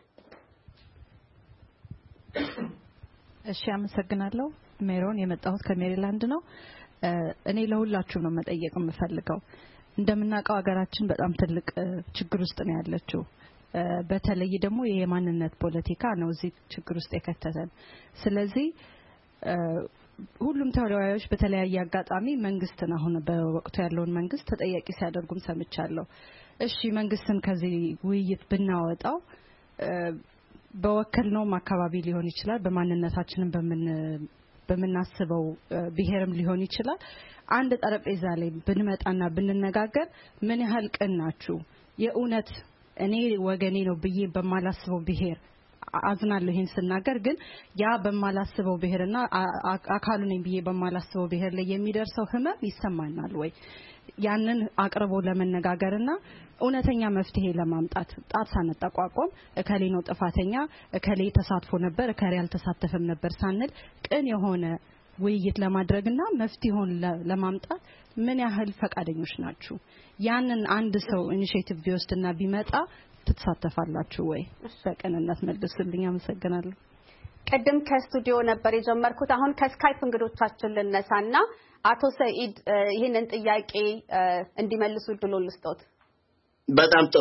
እሺ፣ አመሰግናለሁ። ሜሮን የመጣሁት ከሜሪላንድ ነው። እኔ ለሁላችሁ ነው መጠየቅ የምፈልገው። እንደምናውቀው ሀገራችን በጣም ትልቅ ችግር ውስጥ ነው ያለችው። በተለይ ደግሞ የማንነት ፖለቲካ ነው እዚህ ችግር ውስጥ የከተተን። ስለዚህ ሁሉም ተወያዮች በተለያየ አጋጣሚ መንግስትን አሁን በወቅቱ ያለውን መንግስት ተጠያቂ ሲያደርጉም ሰምቻለሁ። እሺ መንግስትን ከዚህ ውይይት ብናወጣው በወከልነው አካባቢ ሊሆን ይችላል፣ በማንነታችንን በምን በመናስበው ብሔርም ሊሆን ይችላል። አንድ ጠረጴዛ ላይ ብንመጣና ብንነጋገር ምን ያህል ቀናችሁ የኡነት እኔ ወገኔ ነው ብዬ በማላስበው ብሔር አዝናለሁ ይሄን ስናገር፣ ግን ያ በማላስበው ብሔርና አካሉ ነኝ ብዬ በማላስበው ብሔር ላይ የሚደርሰው ህመም ይሰማናል ወይ? ያንን አቅርቦ ለመነጋገርና እውነተኛ መፍትሄ ለማምጣት ጣት ሳንጠቋቆም እከሌ ነው ጥፋተኛ፣ እከሌ ተሳትፎ ነበር፣ እከሌ አልተሳተፈም ነበር ሳንል ቅን የሆነ ውይይት ለማድረግና መፍትሄውን ለማምጣት ምን ያህል ፈቃደኞች ናችሁ? ያንን አንድ ሰው ኢኒሺዬቲቭ ቢወስድና ቢመጣ ትተሳተፋላችሁ ወይ? በቀንነት መልሱልኝ። አመሰግናለሁ። ቀደም ከስቱዲዮ ነበር የጀመርኩት። አሁን ከስካይፕ እንግዶቻችን ልነሳና አቶ ሰኢድ ይሄንን ጥያቄ እንዲመልሱ ድሉን ልስጦት። በጣም ጥሩ።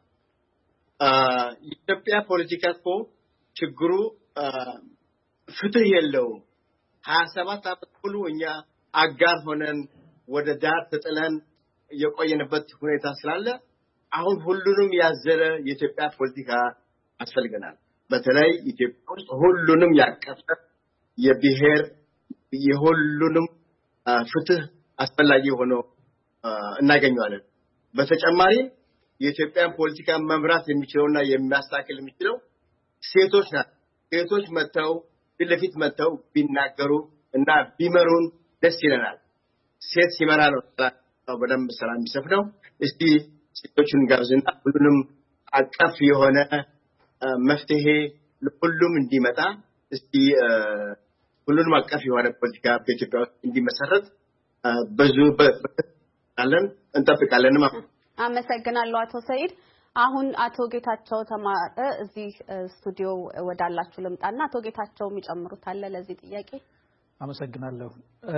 የኢትዮጵያ ፖለቲካ እኮ ችግሩ ፍትህ የለውም። ሀያ ሰባት ዓመት ሙሉ እኛ አጋር ሆነን ወደ ዳር ተጥለን የቆየንበት ሁኔታ ስላለ አሁን ሁሉንም ያዘረ የኢትዮጵያ ፖለቲካ አስፈልገናል። በተለይ ኢትዮጵያ ውስጥ ሁሉንም ያቀፈ የብሔር የሁሉንም ፍትህ አስፈላጊ ሆኖ እናገኘዋለን። በተጨማሪ የኢትዮጵያን ፖለቲካ መምራት የሚችለውና የሚያስተካክል የሚችለው ሴቶች ናቸው። ሴቶች መተው ፊት ለፊት መተው ቢናገሩ እና ቢመሩን ደስ ይለናል። ሴት ሲመራ ነው በደንብ ሰላም የሚሰፍነው። እስቲ ሴቶችን ጋብዝና ሁሉንም አቀፍ የሆነ መፍትሄ ለሁሉም እንዲመጣ እስቲ ሁሉንም አቀፍ የሆነ ፖለቲካ በኢትዮጵያ ውስጥ እንዲመሰረት ብዙ በአለን እንጠብቃለን። አመሰግናለሁ አቶ ሰይድ። አሁን አቶ ጌታቸው ተማረ እዚህ ስቱዲዮ ወዳላችሁ ልምጣና አቶ ጌታቸው የሚጨምሩት አለ ለዚህ ጥያቄ? አመሰግናለሁ።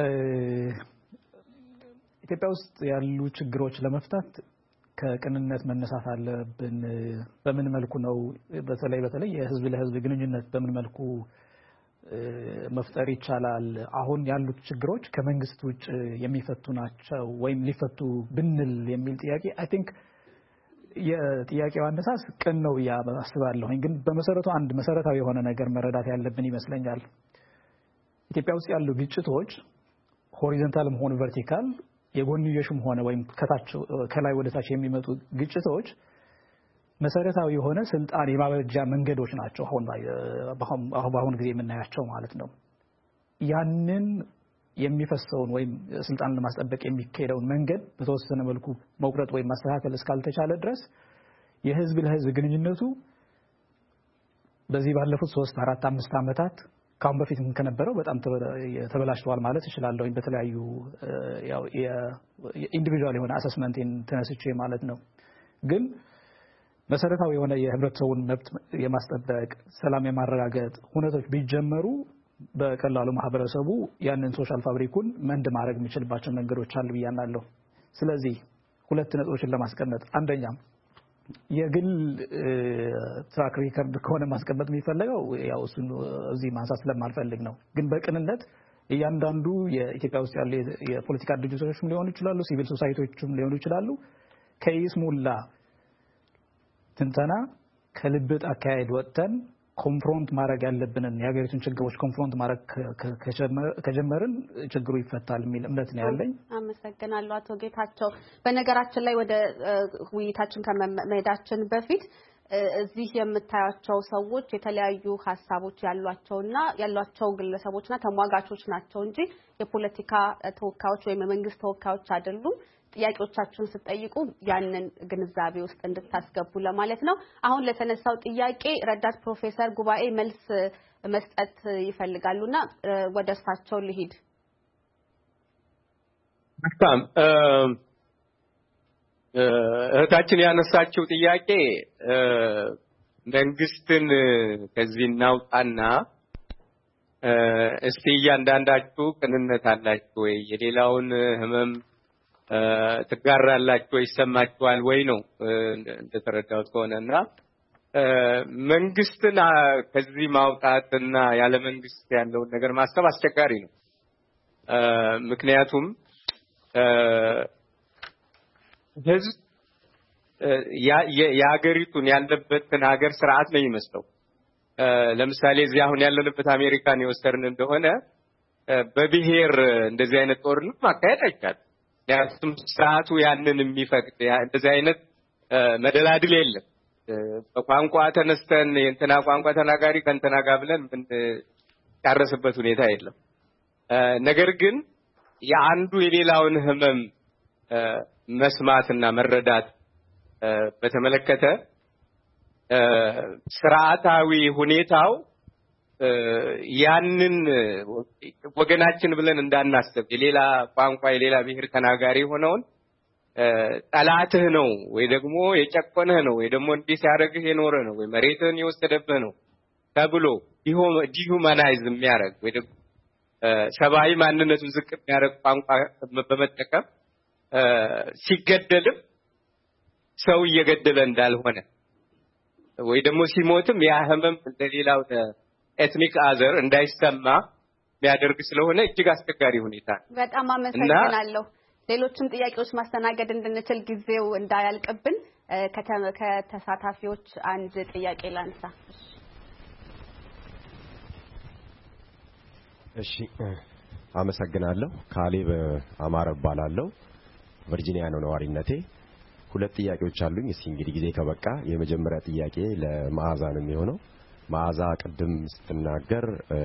ኢትዮጵያ ውስጥ ያሉ ችግሮች ለመፍታት ከቅንነት መነሳት አለብን። በምን መልኩ ነው በተለይ በተለይ የህዝብ ለህዝብ ግንኙነት በምን መልኩ መፍጠር ይቻላል? አሁን ያሉት ችግሮች ከመንግስት ውጭ የሚፈቱ ናቸው ወይም ሊፈቱ ብንል የሚል ጥያቄ አይ ቲንክ የጥያቄው አነሳስ ቅን ነው ያስባለሁ። ግን በመሰረቱ አንድ መሰረታዊ የሆነ ነገር መረዳት ያለብን ይመስለኛል። ኢትዮጵያ ውስጥ ያሉ ግጭቶች ሆሪዞንታልም ሆነ ቨርቲካል የጎንዮሽም ሆነ ወይም ከታች ከላይ ወደ ታች የሚመጡ ግጭቶች መሰረታዊ የሆነ ስልጣን የማበጃ መንገዶች ናቸው። አሁን በአሁን ጊዜ የምናያቸው ማለት ነው። ያንን የሚፈሰውን ወይም ስልጣን ለማስጠበቅ የሚካሄደውን መንገድ በተወሰነ መልኩ መቁረጥ ወይም ማስተካከል እስካልተቻለ ድረስ የህዝብ ለህዝብ ግንኙነቱ በዚህ ባለፉት ሶስት አራት አምስት ዓመታት ካሁን በፊት ከነበረው በጣም ተበላሽቷል ማለት እችላለሁ። በተለያዩ ያው የኢንዲቪጁዋል የሆነ አሰስመንትን ተነስቼ ማለት ነው። ግን መሰረታዊ የሆነ የህብረተሰቡን መብት የማስጠበቅ ሰላም የማረጋገጥ ሁኔታዎች ቢጀመሩ በቀላሉ ማህበረሰቡ ያንን ሶሻል ፋብሪኩን መንድ ማድረግ የሚችልባቸው መንገዶች አሉ ብያናለሁ። ስለዚህ ሁለት ነጥቦችን ለማስቀመጥ አንደኛ የግል ትራክ ሪከርድ ከሆነ ማስቀመጥ የሚፈልገው ያው እሱ እዚህ ማንሳት ስለማልፈልግ ነው። ግን በቅንነት እያንዳንዱ የኢትዮጵያ ውስጥ ያሉ የፖለቲካ ድርጅቶችም ሊሆኑ ይችላሉ፣ ሲቪል ሶሳይቲዎችም ሊሆኑ ይችላሉ ከይስሙላ ትንተና ከልብጥ አካሄድ ወጥተን ኮንፍሮንት ማድረግ ያለብንን የሀገሪቱን ችግሮች ኮንፍሮንት ማድረግ ከጀመርን ችግሩ ይፈታል የሚል እምነት ነው ያለኝ። አመሰግናለሁ አቶ ጌታቸው። በነገራችን ላይ ወደ ውይይታችን ከመሄዳችን በፊት እዚህ የምታያቸው ሰዎች የተለያዩ ሐሳቦች ያሏቸውና ያሏቸው ግለሰቦችና ተሟጋቾች ናቸው እንጂ የፖለቲካ ተወካዮች ወይም የመንግስት ተወካዮች አይደሉም። ጥያቄዎቻችሁን ስትጠይቁ ያንን ግንዛቤ ውስጥ እንድታስገቡ ለማለት ነው። አሁን ለተነሳው ጥያቄ ረዳት ፕሮፌሰር ጉባኤ መልስ መስጠት ይፈልጋሉና ወደ እርሳቸው ልሂድ። በጣም እህታችን ያነሳችው ጥያቄ መንግስትን ከዚህ እናውጣና እስቲ እያንዳንዳችሁ ቅንነት አላችሁ ወይ የሌላውን ህመም ትጋራላችሁ ወይ ይሰማችኋል ወይ ነው እንደተረዳሁት ከሆነና መንግስትን ከዚህ ማውጣትና ያለ መንግስት ያለውን ነገር ማሰብ አስቸጋሪ ነው። ምክንያቱም ህዝብ የሀገሪቱን ያለበትን ሀገር ስርዓት ነው የሚመስለው። ለምሳሌ እዚህ አሁን ያለንበት አሜሪካን የወሰድን እንደሆነ በብሔር እንደዚህ አይነት ጦርነት ማካሄድ አይቻልም። ያሱም ስርዓቱ ያንን የሚፈቅድ እንደዚህ አይነት መደላድል የለም። በቋንቋ ተነስተን የእንትና ቋንቋ ተናጋሪ ከእንትና ጋር ብለን ምን ያረሰበት ሁኔታ የለም። ነገር ግን የአንዱ የሌላውን ህመም መስማትና መረዳት በተመለከተ ስርዓታዊ ሁኔታው ያንን ወገናችን ብለን እንዳናስብ የሌላ ቋንቋ የሌላ ብሔር ተናጋሪ ሆነውን ጠላትህ ነው ወይ ደግሞ የጨቆነህ ነው ወይ ደግሞ እንዲህ ሲያደርግህ የኖረ ነው ወይ መሬትን የወሰደብህ ነው ተብሎ ዲሁማናይዝ የሚያደርግ ወይ ደግሞ ሰብአዊ ማንነቱን ዝቅ የሚያደርግ ቋንቋ በመጠቀም ሲገደልም ሰው እየገደለ እንዳልሆነ ወይ ደግሞ ሲሞትም ያ ህመም እንደሌላው ኤትኒክ አዘር እንዳይሰማ የሚያደርግ ስለሆነ እጅግ አስቸጋሪ ሁኔታ። በጣም አመሰግናለሁ። ሌሎችም ጥያቄዎች ማስተናገድ እንድንችል ጊዜው እንዳያልቅብን ከተሳታፊዎች አንድ ጥያቄ ላንሳ። እሺ አመሰግናለሁ። ካሌብ አማረ እባላለሁ። ቨርጂኒያ ነው ነዋሪነቴ። ሁለት ጥያቄዎች አሉኝ። እስኪ እንግዲህ ጊዜ ከበቃ የመጀመሪያ ጥያቄ ለመዓዛ ነው የሚሆነው። መዓዛ ቅድም ስትናገር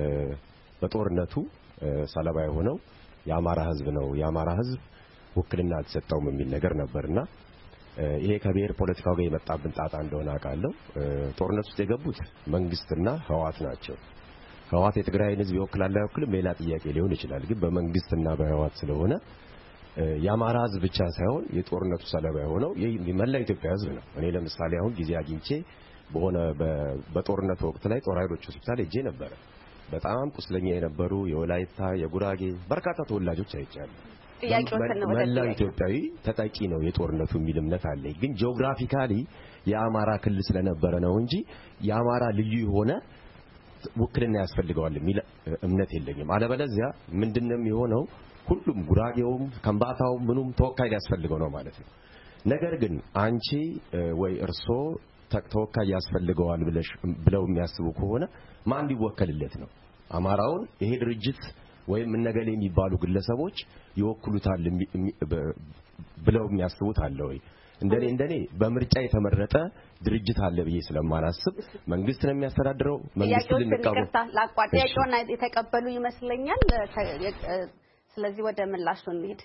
በጦርነቱ ሰለባ የሆነው የአማራ ህዝብ ነው፣ የአማራ ህዝብ ውክልና አልተሰጠውም የሚል ነገር ነበርና ይሄ ከብሔር ፖለቲካው ጋር የመጣብን ጣጣ እንደሆነ አውቃለሁ። ጦርነት ውስጥ የገቡት መንግስትና ህወሓት ናቸው። ህወሓት የትግራይን ህዝብ ይወክላል አይወክልም ሌላ ጥያቄ ሊሆን ይችላል። ግን በመንግስትና በህወሓት ስለሆነ የአማራ ህዝብ ብቻ ሳይሆን የጦርነቱ ሰለባ የሆነው የመላ ኢትዮጵያ ህዝብ ነው። እኔ ለምሳሌ አሁን ጊዜ አግኝቼ በሆነ በጦርነቱ ወቅት ላይ ጦር ኃይሎች ሆስፒታል ሄጄ ነበር። በጣም ቁስለኛ የነበሩ የወላይታ የጉራጌ በርካታ ተወላጆች አይቻለሁ። መላው ኢትዮጵያዊ ተጠቂ ነው የጦርነቱ የሚል እምነት አለኝ። ግን ጂኦግራፊካሊ የአማራ ክልል ስለነበረ ነው እንጂ የአማራ ልዩ የሆነ ውክልና ያስፈልገዋል የሚል እምነት የለኝም። አለበለዚያ ምንድነው የሆነው? ሁሉም ጉራጌውም ከምባታውም ምኑም ተወካይ ያስፈልገው ነው ማለት ነው። ነገር ግን አንቺ ወይ እርሶ ተወካይ ያስፈልገዋል ብለሽ ብለው የሚያስቡ ከሆነ ማን ሊወከልለት ነው? አማራውን ይሄ ድርጅት ወይም እነገሌ የሚባሉ ግለሰቦች ይወክሉታል ብለው የሚያስቡት አለ ወይ? እንደኔ እንደኔ በምርጫ የተመረጠ ድርጅት አለ ብዬ ስለማላስብ መንግስት ነው የሚያስተዳድረው። መንግስት ልንቀበል ጥያቄውን የተቀበሉ ይመስለኛል። ስለዚህ ወደ ምላሹ እንሂድ።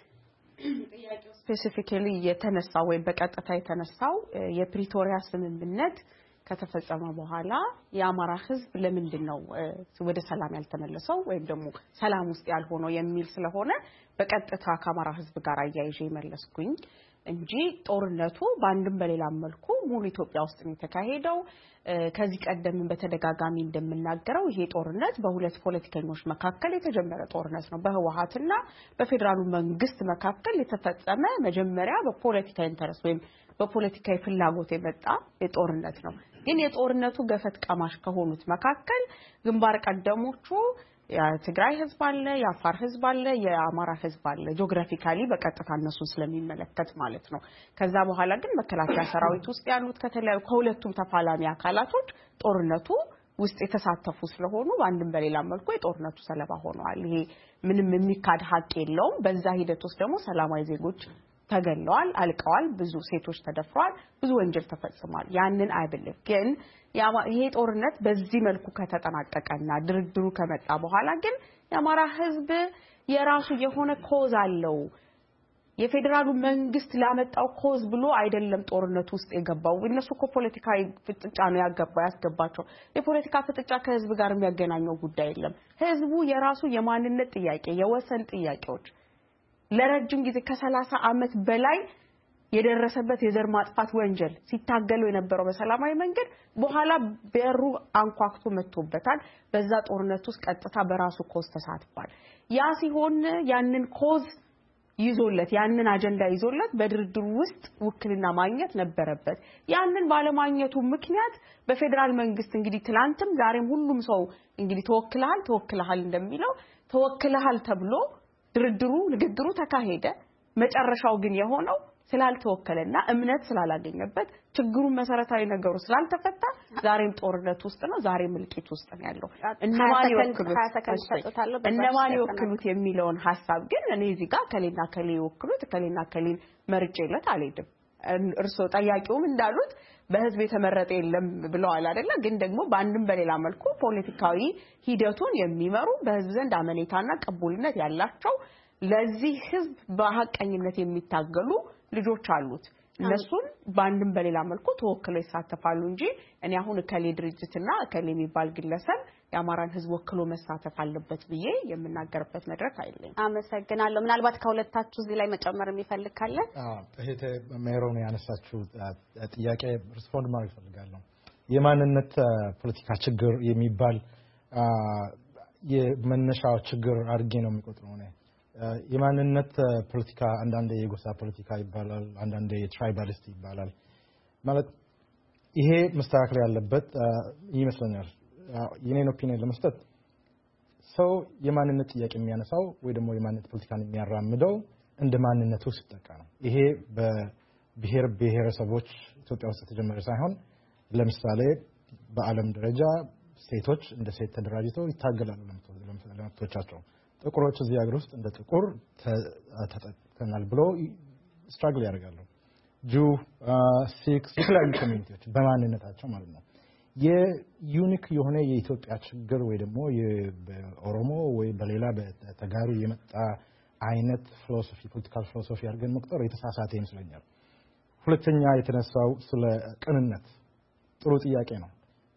ጥያቄው ስፔሲፊካሊ የተነሳው ወይ በቀጥታ የተነሳው የፕሪቶሪያ ስምምነት ከተፈጸመ በኋላ የአማራ ህዝብ ለምንድን ነው ወደ ሰላም ያልተመለሰው ወይም ደግሞ ሰላም ውስጥ ያልሆነው የሚል ስለሆነ በቀጥታ ከአማራ ህዝብ ጋር አያይዤ መለስኩኝ እንጂ ጦርነቱ በአንድም በሌላም መልኩ ሙሉ ኢትዮጵያ ውስጥ ነው የተካሄደው። ከዚህ ቀደም በተደጋጋሚ እንደምናገረው ይሄ ጦርነት በሁለት ፖለቲከኞች መካከል የተጀመረ ጦርነት ነው። በህወሓትና በፌደራሉ መንግስት መካከል የተፈጸመ መጀመሪያ በፖለቲካ ኢንተረስት ወይም በፖለቲካዊ ፍላጎት የመጣ የጦርነት ነው። ግን የጦርነቱ ገፈት ቀማሽ ከሆኑት መካከል ግንባር ቀደሞቹ የትግራይ ህዝብ አለ፣ የአፋር ህዝብ አለ፣ የአማራ ህዝብ አለ። ጂኦግራፊካሊ በቀጥታ እነሱን ስለሚመለከት ማለት ነው። ከዛ በኋላ ግን መከላከያ ሰራዊት ውስጥ ያሉት ከተለያዩ ከሁለቱም ተፋላሚ አካላቶች ጦርነቱ ውስጥ የተሳተፉ ስለሆኑ በአንድም በሌላ መልኩ የጦርነቱ ሰለባ ሆነዋል። ይሄ ምንም የሚካድ ሀቅ የለውም። በዛ ሂደት ውስጥ ደግሞ ሰላማዊ ዜጎች ተገለዋል፣ አልቀዋል፣ ብዙ ሴቶች ተደፍረዋል፣ ብዙ ወንጀል ተፈጽሟል። ያንን አይብልም። ግን ይሄ ጦርነት በዚህ መልኩ ከተጠናቀቀና ድርድሩ ከመጣ በኋላ ግን የአማራ ህዝብ የራሱ የሆነ ኮዝ አለው። የፌደራሉ መንግስት ላመጣው ኮዝ ብሎ አይደለም ጦርነቱ ውስጥ የገባው። እነሱ እኮ ፖለቲካዊ ፍጥጫ ነው ያገባው ያስገባቸው። የፖለቲካ ፍጥጫ ከህዝብ ጋር የሚያገናኘው ጉዳይ የለም። ህዝቡ የራሱ የማንነት ጥያቄ፣ የወሰን ጥያቄዎች ለረጅም ጊዜ ከሰላሳ አመት በላይ የደረሰበት የዘር ማጥፋት ወንጀል ሲታገሉ የነበረው በሰላማዊ መንገድ በኋላ በሩ አንኳክቶ መጥቶበታል። በዛ ጦርነት ውስጥ ቀጥታ በራሱ ኮዝ ተሳትፏል። ያ ሲሆን ያንን ኮዝ ይዞለት ያንን አጀንዳ ይዞለት በድርድሩ ውስጥ ውክልና ማግኘት ነበረበት። ያንን ባለማግኘቱ ምክንያት በፌደራል መንግስት እንግዲህ ትላንትም ዛሬም ሁሉም ሰው እንግዲህ ተወክለሃል ተወክለሃል እንደሚለው ተወክለሃል ተብሎ ድርድሩ ንግግሩ ተካሄደ። መጨረሻው ግን የሆነው ስላልተወከለና እምነት ስላላገኘበት ችግሩን መሰረታዊ ነገሩ ስላልተፈታ ዛሬም ጦርነት ውስጥ ነው፣ ዛሬም እልቂት ውስጥ ነው ያለው። እነማን ይወክሉት እነማን ይወክሉት የሚለውን ሐሳብ ግን እኔ እዚህ ጋር ከሌና ከሌ ይወክሉት ከሌና ከሌን መርጬለት አልሄድም። እርሶ ጠያቂውም እንዳሉት በህዝብ የተመረጠ የለም ብለዋል አይደለ? ግን ደግሞ በአንድም በሌላ መልኩ ፖለቲካዊ ሂደቱን የሚመሩ በህዝብ ዘንድ አመኔታና ቅቡልነት ያላቸው ለዚህ ህዝብ በሐቀኝነት የሚታገሉ ልጆች አሉት። እነሱን በአንድም በሌላ መልኩ ተወክለው ይሳተፋሉ እንጂ እኔ አሁን ከሌ ድርጅትና ከሌ የሚባል ግለሰብ የአማራን ህዝብ ወክሎ መሳተፍ አለበት ብዬ የምናገርበት መድረክ አይደለም። አመሰግናለሁ። ምናልባት ከሁለታችሁ እዚህ ላይ መጨመር የሚፈልግ ካለ? አዎ፣ እህቴ ሜሮን ያነሳችው ጥያቄ ሪስፖንድ ማድረግ ፈልጋለሁ። የማንነት ፖለቲካ ችግር የሚባል የመነሻው ችግር አድርጌ ነው የሚቆጥረው ነው። የማንነት ፖለቲካ አንዳንዴ የጎሳ ፖለቲካ ይባላል፣ አንዳንዴ ትራይባሊስት ይባላል። ማለት ይሄ መስተካከል ያለበት ይመስለኛል። የኔን ኦፒኒየን ለመስጠት ሰው የማንነት ጥያቄ የሚያነሳው ወይ ደግሞ የማንነት ፖለቲካን የሚያራምደው እንደ ማንነቱ ሲጠቃ ነው። ይሄ በብሔር ብሔረሰቦች ኢትዮጵያ ውስጥ የተጀመረ ሳይሆን ለምሳሌ በዓለም ደረጃ ሴቶች እንደ ሴት ተደራጅተው ይታገላሉ ለመብቶቻቸው። ጥቁሮች እዚህ ሀገር ውስጥ እንደ ጥቁር ተጠቅተናል ብሎ ስትራግል ያደርጋሉ። ጁ ሲክስ የተለያዩ ኮሚኒቲዎች በማንነታቸው ማለት ነው የዩኒክ የሆነ የኢትዮጵያ ችግር ወይ ደግሞ በኦሮሞ ወይ በሌላ በተጋሩ የመጣ አይነት ፊሎሶፊ ፖለቲካል ፊሎሶፊ አድርገን መቁጠር የተሳሳተ ይመስለኛል። ሁለተኛ የተነሳው ስለ ቅንነት ጥሩ ጥያቄ ነው።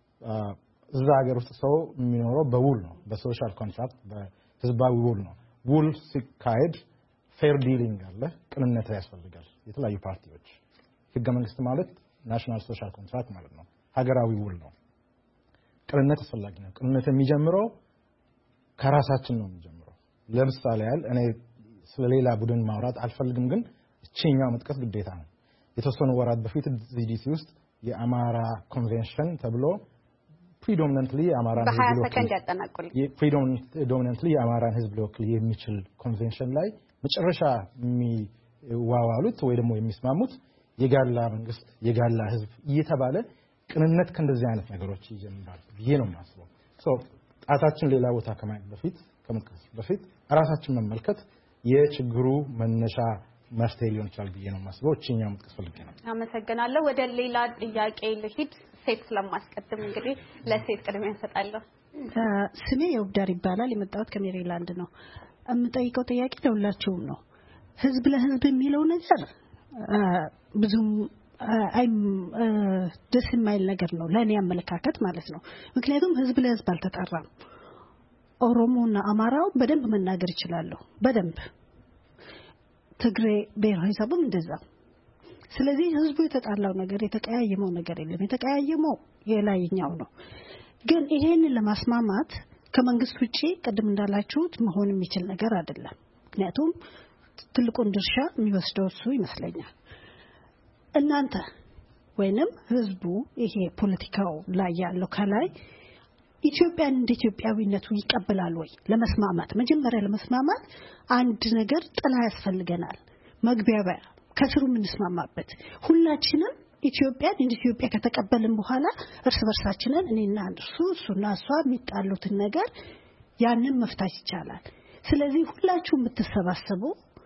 እዛ ሀገር ውስጥ ሰው የሚኖረው በውል ነው፣ በሶሻል ኮንትራክት በህዝባዊ ውል ነው። ውል ሲካሄድ ፌር ዲሊንግ አለ፣ ቅንነት ያስፈልጋል። የተለያዩ ፓርቲዎች ህገ መንግስት ማለት ናሽናል ሶሻል ኮንትራክት ማለት ነው፣ ሀገራዊ ውል ነው። ቅንነት አስፈላጊ ነው። ቅንነት የሚጀምረው ከራሳችን ነው የሚጀምረው። ለምሳሌ ያህል እኔ ስለሌላ ቡድን ማውራት አልፈልግም፣ ግን እቺኛው መጥቀስ ግዴታ ነው። የተወሰኑ ወራት በፊት ዚዲሲ ውስጥ የአማራ ኮንቬንሽን ተብሎ predominantly አማራን predominantly የአማራን ህዝብ ሊወክል የሚችል ኮንቬንሽን ላይ መጨረሻ የሚዋዋሉት ወይ ደግሞ የሚስማሙት የጋላ መንግስት የጋላ ህዝብ እየተባለ ቅንነት ከእንደዚህ አይነት ነገሮች ይጀምራል ብዬ ነው የማስበው። ሶ ጣታችን ሌላ ቦታ ከማየት በፊት ከመጥቀስ በፊት ራሳችን መመልከት የችግሩ መነሻ መፍትሄ ሊሆን ይችላል ብዬ ነው የማስበው። እቺኛው መጥቀስ ፈልጌ ነው። አመሰግናለሁ። ወደ ሌላ ጥያቄ ልሂድ። ሴት ስለማስቀድም እንግዲህ ለሴት ቅድሚያ እንሰጣለሁ። ስሜ የውብዳር ይባላል። የመጣሁት ከሜሪላንድ ነው። የምጠይቀው ጥያቄ ለሁላችሁም ነው። ህዝብ ለህዝብ የሚለው ነገር ብዙም አይም ደስ የማይል ነገር ነው ለኔ አመለካከት ማለት ነው። ምክንያቱም ህዝብ ለህዝብ አልተጣራም። ኦሮሞና አማራው በደንብ መናገር ይችላሉ፣ በደንብ ትግሬ ብሔረሰቡም እንደዛው። ስለዚህ ህዝቡ የተጣላው ነገር የተቀያየመው ነገር የለም። የተቀያየመው የላይኛው ነው። ግን ይሄን ለማስማማት ከመንግስት ውጪ ቀደም እንዳላችሁት መሆን የሚችል ነገር አይደለም። ምክንያቱም ትልቁን ድርሻ የሚወስደው እሱ ይመስለኛል። እናንተ ወይንም ህዝቡ ይሄ ፖለቲካው ላይ ያለው ከላይ ኢትዮጵያን እንደ ኢትዮጵያዊነቱ ይቀበላል ወይ? ለመስማማት መጀመሪያ ለመስማማት አንድ ነገር ጥላ ያስፈልገናል። መግቢያያ ከስሩ የምንስማማበት ሁላችንም ኢትዮጵያን እንደ ኢትዮጵያ ከተቀበልን በኋላ እርስ በርሳችንን እኔና እርሱ እሱና እሷ የሚጣሉትን ነገር ያንን መፍታት ይቻላል። ስለዚህ ሁላችሁ የምትሰባሰቡ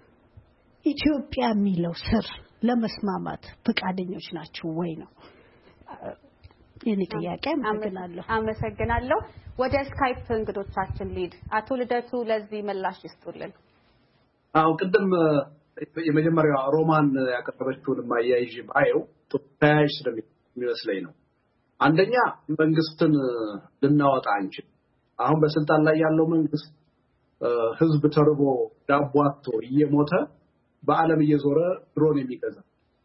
ኢትዮጵያ የሚለው ስር ለመስማማት ፈቃደኞች ናችሁ ወይ ነው የኔ ጥያቄ። አመሰግናለሁ። አመሰግናለሁ። ወደ ስካይፕ እንግዶቻችን ሊድ አቶ ልደቱ ለዚህ ምላሽ ይስጡልን። አው ቅድም የመጀመሪያው ሮማን ያቀረበችውን ማያይዥ ባየው ተያይሽ ስለሚመስለኝ ነው። አንደኛ መንግስትን ልናወጣ አንችል። አሁን በስልጣን ላይ ያለው መንግስት ህዝብ ተርቦ ዳቧቶ እየሞተ በአለም እየዞረ ድሮን የሚገዛ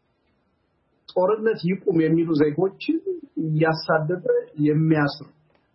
ጦርነት ይቁም የሚሉ ዜጎችን ያሳደደ የሚያስር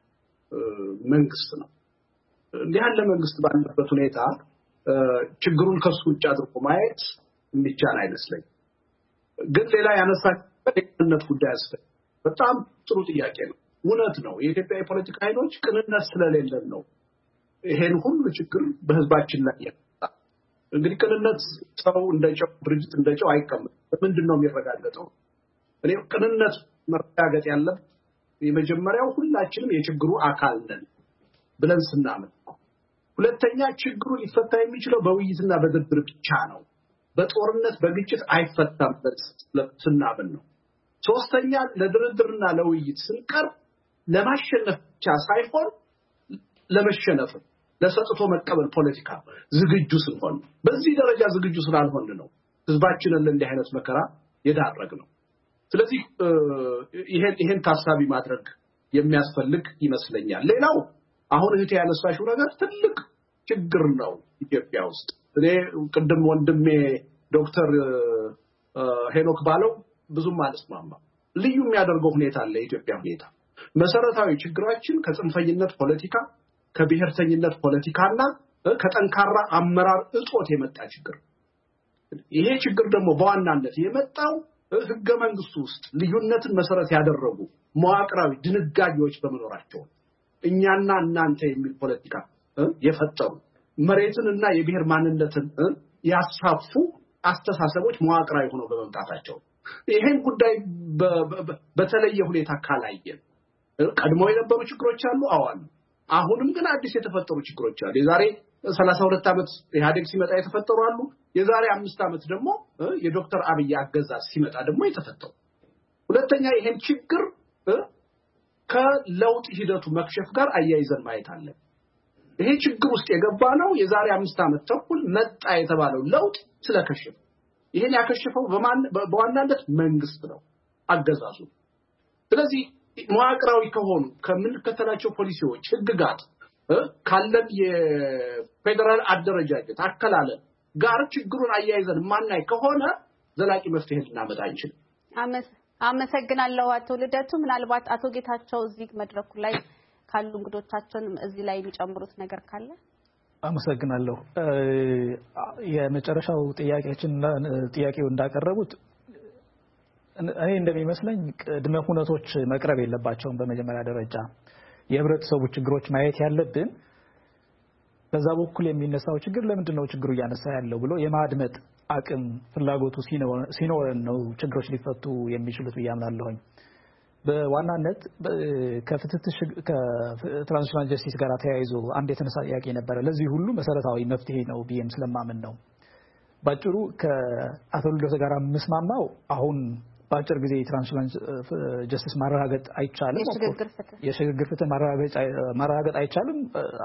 መንግስት ነው። እንዲህ ያለ መንግስት ባለበት ሁኔታ ችግሩን ከሱ ውጭ አድርጎ ማየት የሚቻል አይመስለኝም። ግን ሌላ ያነሳችበት ጉዳይ አስፈ በጣም ጥሩ ጥያቄ ነው። እውነት ነው። የኢትዮጵያ የፖለቲካ ኃይሎች ቅንነት ስለሌለን ነው ይሄን ሁሉ ችግር በህዝባችን ላይ ያመጣ። እንግዲህ ቅንነት ሰው እንደጨው ድርጅት እንደጨው አይቀመጥም። ምንድነው የሚረጋገጠው? እኔ ቅንነት መረጋገጥ ያለበት የመጀመሪያው ሁላችንም የችግሩ አካል ነን ብለን ስናምን ነው። ሁለተኛ ችግሩ ሊፈታ የሚችለው በውይይትና በድርድር ብቻ ነው። በጦርነት በግጭት አይፈታም ብለን ስናምን ነው። ሶስተኛ ለድርድርና ለውይይት ስንቀርብ ለማሸነፍ ብቻ ሳይሆን ለመሸነፍ ለሰጥቶ መቀበል ፖለቲካ ዝግጁ ስንሆን፣ በዚህ ደረጃ ዝግጁ ስላልሆን ነው ህዝባችንን ለእንዲህ አይነት መከራ የዳረግነው። ስለዚህ ይሄን ይሄን ታሳቢ ማድረግ የሚያስፈልግ ይመስለኛል። ሌላው አሁን እህቴ ያነሳሽው ነገር ትልቅ ችግር ነው ኢትዮጵያ ውስጥ። እኔ ቅድም ወንድሜ ዶክተር ሄኖክ ባለው ብዙም አልስማማም። ልዩ የሚያደርገው ሁኔታ አለ። የኢትዮጵያ ሁኔታ መሰረታዊ ችግራችን ከጽንፈኝነት ፖለቲካ፣ ከብሔርተኝነት ፖለቲካና ከጠንካራ አመራር እጦት የመጣ ችግር። ይሄ ችግር ደግሞ በዋናነት የመጣው ህገ መንግስቱ ውስጥ ልዩነትን መሰረት ያደረጉ መዋቅራዊ ድንጋጌዎች በመኖራቸው እኛና እናንተ የሚል ፖለቲካ የፈጠሩ መሬትንና የብሔር ማንነትን ያሳፉ አስተሳሰቦች መዋቅራዊ ሆነው በመምጣታቸው ይሄን ጉዳይ በተለየ ሁኔታ ካላየን ቀድሞ የነበሩ ችግሮች አሉ። አዋል አሁንም ግን አዲስ የተፈጠሩ ችግሮች አሉ። የዛሬ ሰላሳ ሁለት ዓመት ኢህአዴግ ሲመጣ የተፈጠሩ አሉ። የዛሬ አምስት ዓመት ደግሞ የዶክተር አብይ አገዛዝ ሲመጣ ደግሞ የተፈጠሩ። ሁለተኛ ይሄን ችግር ከለውጥ ሂደቱ መክሸፍ ጋር አያይዘን ማየት አለ። ይሄ ችግር ውስጥ የገባ ነው የዛሬ አምስት ዓመት ተኩል መጣ የተባለው ለውጥ ስለከሸፈ። ይሄን ያከሸፈው በማን በዋናነት መንግስት ነው አገዛዙ። ስለዚህ መዋቅራዊ ከሆኑ ከምንከተላቸው ፖሊሲዎች ህግጋት ካለን የፌደራል አደረጃጀት አከላለ ጋር ችግሩን አያይዘን ማናይ ከሆነ ዘላቂ መፍትሄ ልናመጣ አንችልም። አመሰግናለሁ አቶ ልደቱ። ምናልባት አቶ ጌታቸው እዚህ መድረኩ ላይ ካሉ እንግዶቻችን እዚህ ላይ የሚጨምሩት ነገር ካለ? አመሰግናለሁ። የመጨረሻው ጥያቄያችን ጥያቄው እንዳቀረቡት እኔ እንደሚመስለኝ ቅድመ ሁነቶች መቅረብ የለባቸውም። በመጀመሪያ ደረጃ የህብረተሰቡ ችግሮች ማየት ያለብን በዛ በኩል የሚነሳው ችግር ለምንድነው ችግሩ እያነሳ ያለው ብሎ የማድመጥ አቅም ፍላጎቱ ሲኖረን ነው ችግሮች ሊፈቱ የሚችሉት ያምናለሁኝ። በዋናነት ከፍትህ ከትራንስናሽናል ጀስቲስ ጋር ተያይዞ አንድ የተነሳ ጥያቄ ነበር። ለዚህ ሁሉ መሰረታዊ መፍትሄ ነው ብዬም ስለማምን ነው። ባጭሩ ከአቶ ልደቱ ጋር መስማማው አሁን ባጭር ጊዜ ትራንስናሽናል ጀስቲስ ማረጋገጥ አይቻልም። የሽግግር ፍትህ ማረጋገጥ አይቻልም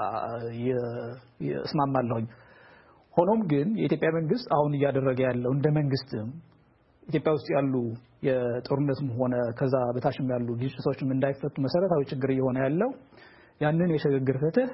እስማማለሁኝ። ሆኖም ግን የኢትዮጵያ መንግስት አሁን እያደረገ ያለው እንደ መንግስትም ኢትዮጵያ ውስጥ ያሉ የጦርነትም ሆነ ከዛ በታችም ያሉ ግጭቶችም እንዳይፈቱ መሰረታዊ ችግር እየሆነ ያለው ያንን የሽግግር ፍትህ